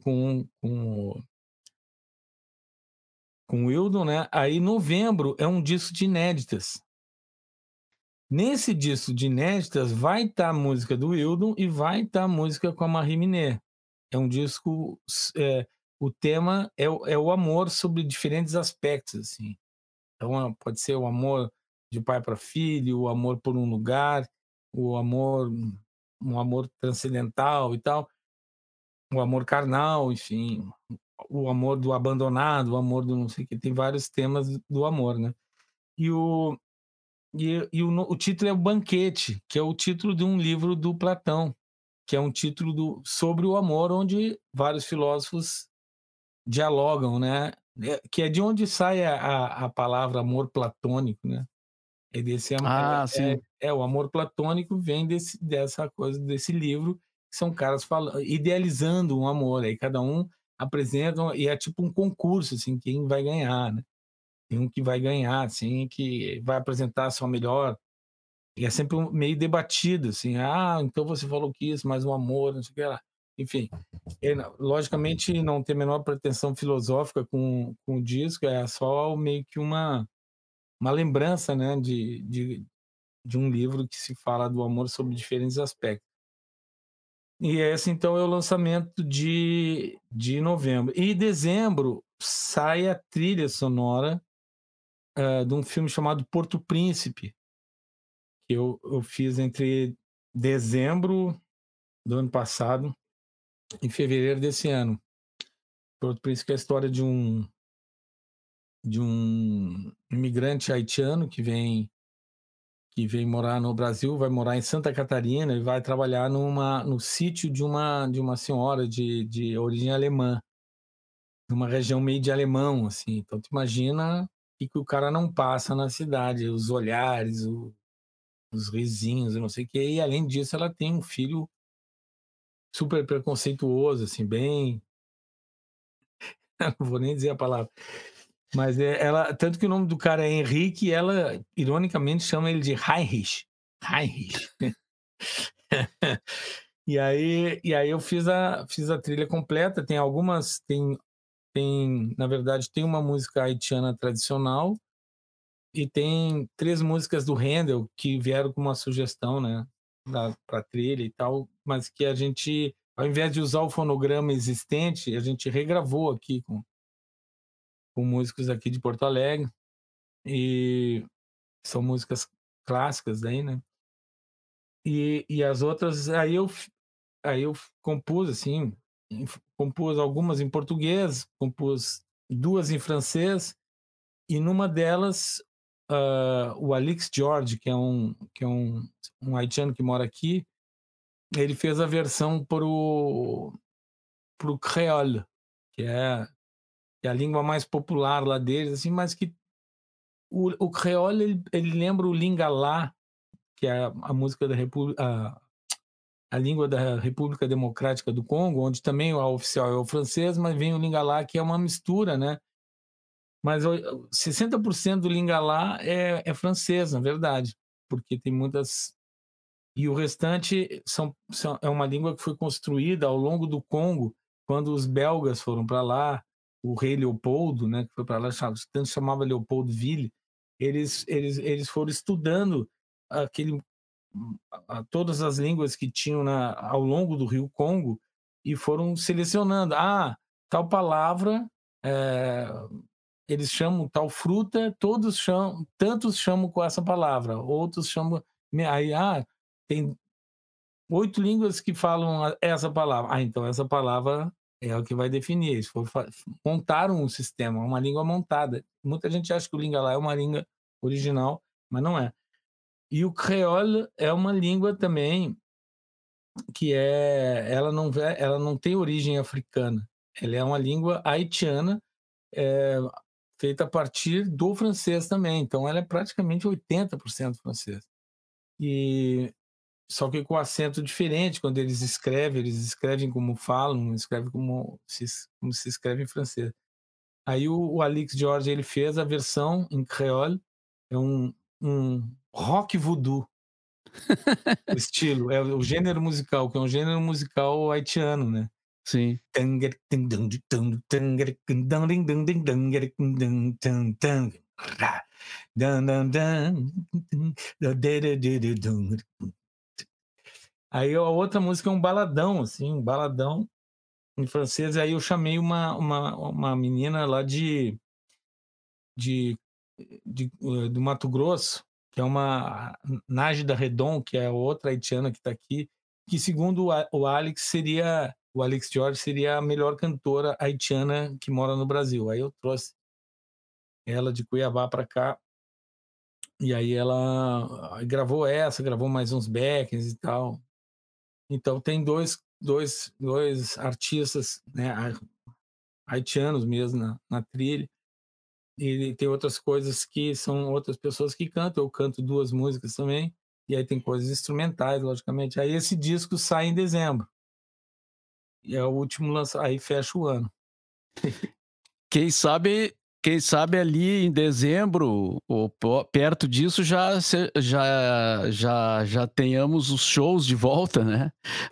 com o Wildon, né? Aí novembro é um disco de inéditas. Nesse disco de inéditas vai estar a música do Wildon e vai estar a música com a Marie Minet. É um disco, o tema é o amor sobre diferentes aspectos, assim. Então pode ser o amor de pai para filho, o amor por um lugar, um amor transcendental e tal, o amor carnal, enfim, o amor do abandonado, o amor do não sei o que, tem vários temas do amor, né? E o título é o Banquete, que é o título de um livro do Platão, que é um título sobre o amor, onde vários filósofos dialogam, né? Que é de onde sai a palavra amor platônico, né? Sim. O amor platônico vem dessa coisa, desse livro, que são caras idealizando um amor, aí cada um apresenta, e é tipo um concurso, assim, quem vai ganhar, né? Tem um que vai ganhar, assim, que vai apresentar a sua melhor, e é sempre meio debatido, assim, então você falou que isso, mas o amor, não sei o que lá. Enfim, logicamente não tem a menor pretensão filosófica com o disco, é só meio que uma lembrança, né, de um livro que se fala do amor sob diferentes aspectos. E esse, então, é o lançamento de novembro. E em dezembro sai a trilha sonora de um filme chamado Porto Príncipe, que eu fiz entre dezembro do ano passado e fevereiro desse ano. Porto Príncipe é a história de um imigrante haitiano que vem morar no Brasil, vai morar em Santa Catarina e vai trabalhar no sítio de uma senhora de origem alemã, numa região meio de alemão, assim. Então, tu imagina que o cara não passa na cidade, os olhares, os risinhos, eu não sei o quê. E, além disso, ela tem um filho super preconceituoso, assim, bem... não vou nem dizer a palavra. Mas ela, tanto que o nome do cara é Henrique e ela, ironicamente, chama ele de Heinrich. Heinrich. E aí eu fiz a trilha completa. Tem algumas, na verdade, tem uma música haitiana tradicional e tem 3 músicas do Handel que vieram com uma sugestão, né, para trilha e tal, mas que a gente, ao invés de usar o fonograma existente, a gente regravou aqui com músicos aqui de Porto Alegre, e são músicas clássicas daí, né? E as outras, aí eu compus, assim, compus algumas em português, compus 2 em francês, e numa delas, o Alex George, que é um haitiano que mora aqui, ele fez a versão pro creole, que é a língua mais popular lá deles, assim, mas que o creole, ele lembra o lingala, que é a música da República, a língua da República Democrática do Congo, onde também o oficial é o francês, mas vem o lingala, que é uma mistura, né, Mas 60% do Lingala é francês, na verdade, porque tem muitas. E o restante é uma língua que foi construída ao longo do Congo, quando os belgas foram para lá, o rei Leopoldo, né, que foi para lá, tanto chamava Leopoldville, eles foram estudando aquele, todas as línguas que tinham ao longo do rio Congo e foram selecionando. Tal palavra, eles chamam tal fruta, tantos chamam com essa palavra, outros chamam. Aí, tem 8 línguas que falam essa palavra. Então essa palavra é o que vai definir. Eles montaram um sistema, uma língua montada. Muita gente acha que o Lingala é uma língua original, mas não é. E o creole é uma língua também que ela não tem origem africana. Ela é uma língua haitiana, feita a partir do francês também. Então ela é praticamente 80% francês. Só que com acento diferente, quando eles escrevem como falam, não escrevem como se escreve em francês. Aí o Alex George ele fez a versão em creole, é um rock voodoo, o estilo, é o gênero musical, que é um gênero musical haitiano, né? Sim. Aí a outra música é um baladão, assim, um baladão em francês. Aí eu chamei uma menina lá do Mato Grosso, que é uma Nájida Redon, que é outra haitiana que está aqui, que segundo o Alex George seria a melhor cantora haitiana que mora no Brasil. Aí eu trouxe ela de Cuiabá para cá, e aí ela gravou mais uns backings e tal. Então tem dois artistas, né, haitianos mesmo na trilha. E tem outras coisas que são outras pessoas que cantam. Eu canto 2 músicas também. E aí tem coisas instrumentais, logicamente. Aí esse disco sai em dezembro. E é o último lançamento. Aí fecha o ano. Quem sabe ali em dezembro ou perto disso já tenhamos os shows de volta, né?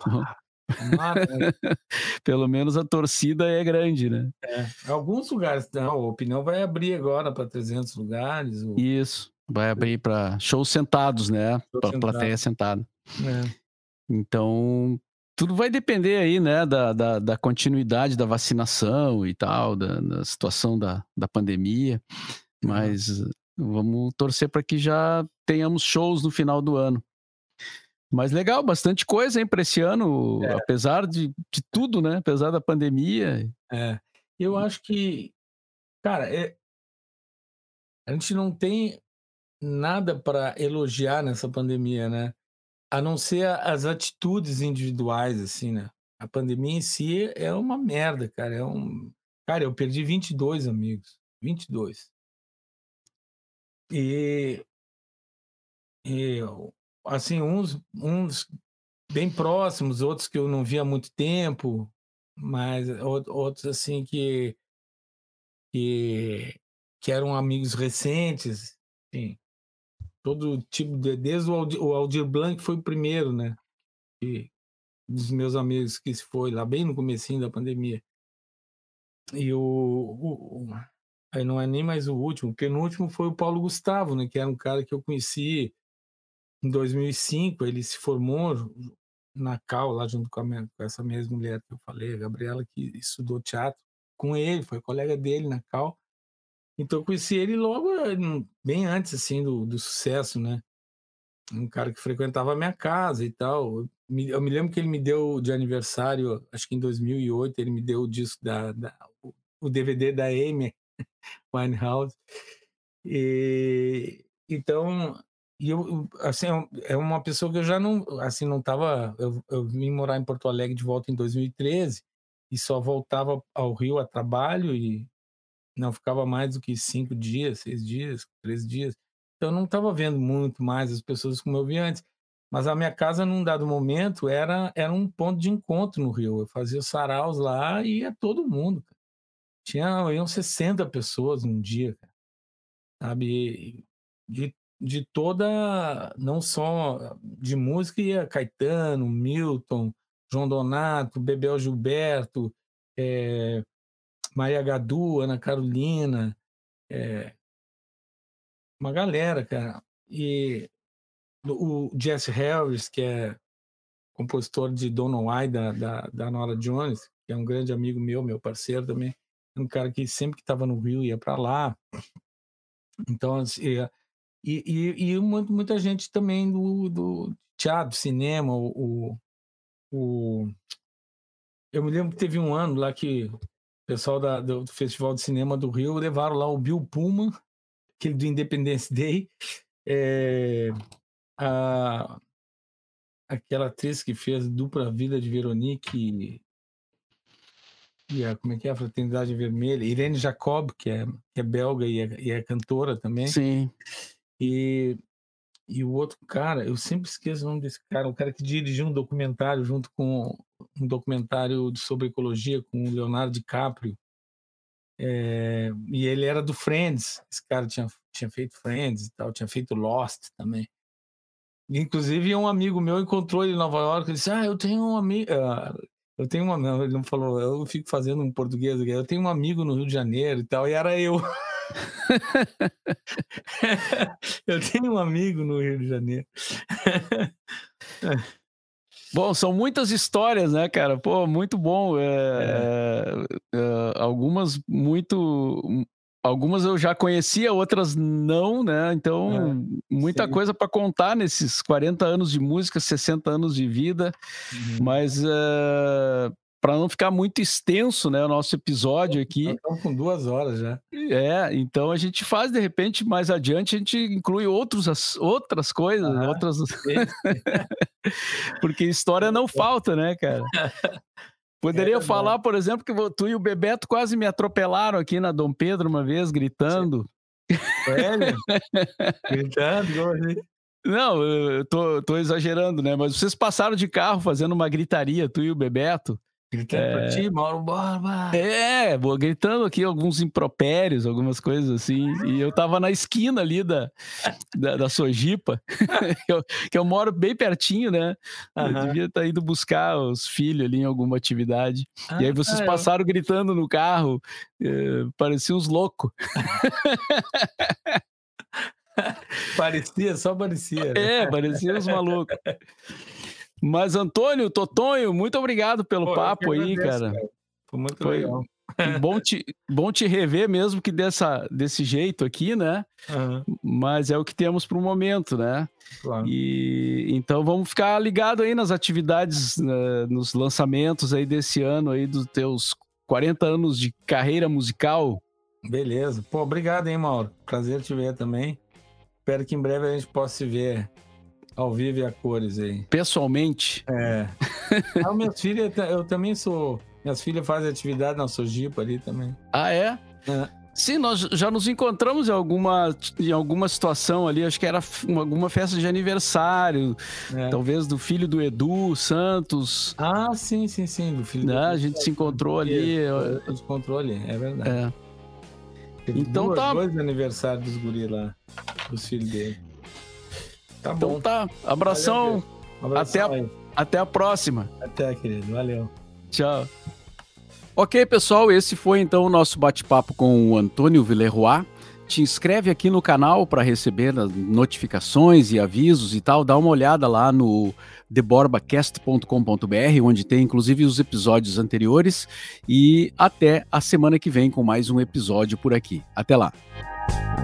Pelo menos a torcida é grande, né? Alguns lugares, não, o Opinião vai abrir agora para 300 lugares. Isso, vai abrir para shows sentados, né? Para plateia sentada. Então, tudo vai depender aí, né, da continuidade da vacinação e tal, da situação da pandemia, mas vamos torcer para que já tenhamos shows no final do ano. Mas legal, bastante coisa, hein, para esse ano, apesar de tudo, né, apesar da pandemia. Eu acho que, cara, a gente não tem nada para elogiar nessa pandemia, né? A não ser as atitudes individuais, assim, né? A pandemia em si é uma merda, cara. Cara, eu perdi 22 amigos. 22. E assim, uns bem próximos, outros que eu não via há muito tempo, mas outros, assim, que eram amigos recentes, enfim. Todo tipo desde o Aldir Blanc foi o primeiro, né? Dos meus amigos que se foi lá bem no comecinho da pandemia. E aí não é nem mais o último, o penúltimo foi o Paulo Gustavo, né? Que era um cara que eu conheci em 2005. Ele se formou na Cal, lá junto com essa mesma mulher que eu falei, a Gabriela, que estudou teatro com ele, foi colega dele na Cal. Então eu conheci ele logo bem antes, assim, do sucesso, né? Um cara que frequentava a minha casa e tal. Eu me lembro que ele me deu de aniversário, acho que em 2008, ele me deu o disco o DVD da Amy Winehouse. Então, assim, é uma pessoa que eu já não, assim, não estava. Eu vim morar em Porto Alegre de volta em 2013 e só voltava ao Rio a trabalho e não ficava mais do que 5 dias, 6 dias, 3 dias. Então, eu não estava vendo muito mais as pessoas como eu via antes. Mas a minha casa, num dado momento, era um ponto de encontro no Rio. Eu fazia saraus lá e ia todo mundo. iam 60 pessoas num dia, cara, sabe? De toda, não só de música, ia Caetano, Milton, João Donato, Bebel Gilberto, Maria Gadu, Ana Carolina, uma galera, cara. E o Jesse Harris, que é compositor de Don't Know Why, da Nora Jones, que é um grande amigo meu parceiro também, um cara que sempre que estava no Rio ia para lá. Então, assim, e muita gente também do teatro, cinema. Eu me lembro que teve um ano lá que o pessoal do Festival de Cinema do Rio levaram lá o Bill Pullman, aquele do Independence Day, aquela atriz que fez Dupla Vida de Veronique e como é que é? A Fraternidade Vermelha, Irene Jacob, que é belga e é cantora também. Sim. E o outro cara, eu sempre esqueço o nome desse cara, o cara que dirigiu um documentário junto com um documentário sobre ecologia com o Leonardo DiCaprio. E ele era do Friends. Esse cara tinha feito Friends e tal, tinha feito Lost também. Inclusive, um amigo meu encontrou ele em Nova York e disse: eu tenho um amigo. Não, ele não falou, eu fico fazendo um português aqui. Eu tenho um amigo no Rio de Janeiro e tal, e era eu. Eu tenho um amigo no Rio de Janeiro. Bom, são muitas histórias, né, cara? Pô, muito bom. Algumas eu já conhecia, outras não, né? Então, muita coisa para contar nesses 40 anos de música, 60 anos de vida. Mas para não ficar muito extenso, né, o nosso episódio aqui. Nós estamos com 2 horas já. Então a gente faz, de repente, mais adiante, a gente inclui outras coisas, porque história não falta, né, cara? Poderia falar, por exemplo, que tu e o Bebeto quase me atropelaram aqui na Dom Pedro uma vez, gritando. Sério? Gritando? Como assim? Não, eu tô exagerando, né? Mas vocês passaram de carro fazendo uma gritaria, tu e o Bebeto. Gritando pra ti, Mauro Borba. Gritando aqui alguns impropérios, algumas coisas assim. E eu tava na esquina ali da Sojipa, que eu moro bem pertinho, né? Eu devia estar indo buscar os filhos ali em alguma atividade. E aí vocês passaram gritando no carro, pareciam uns loucos. Só parecia. Né? Parecia uns malucos. Mas, Antônio, Totonho, muito obrigado pelo papo aí, cara. Foi muito legal. Bom te rever mesmo que desse jeito aqui, né? Mas é o que temos para o momento, né? Claro. E então vamos ficar ligado aí nas atividades, nos lançamentos aí desse ano aí dos teus 40 anos de carreira musical. Beleza. Pô, obrigado, hein, Mauro. Prazer te ver também. Espero que em breve a gente possa se ver ao vivo e a cores aí. Pessoalmente? Minhas filhas, eu também sou... Minhas filhas fazem atividade na Sojipa ali também. Ah, é? Sim, nós já nos encontramos em alguma situação ali, acho que era alguma festa de aniversário, talvez do filho do Edu Santos. Ah, sim, do filho do Edu. A gente se encontrou ali. A gente se encontrou ali, é verdade. Então dois aniversários dos guris lá, dos filhos dele. Tá bom. Então tá, abração. Até a próxima. Até, querido. Valeu. Tchau. Ok, pessoal, esse foi então o nosso bate-papo com o Antônio Villeroy. Te inscreve aqui no canal para receber as notificações e avisos e tal. Dá uma olhada lá no theborbacast.com.br, onde tem inclusive os episódios anteriores. E até a semana que vem com mais um episódio por aqui. Até lá.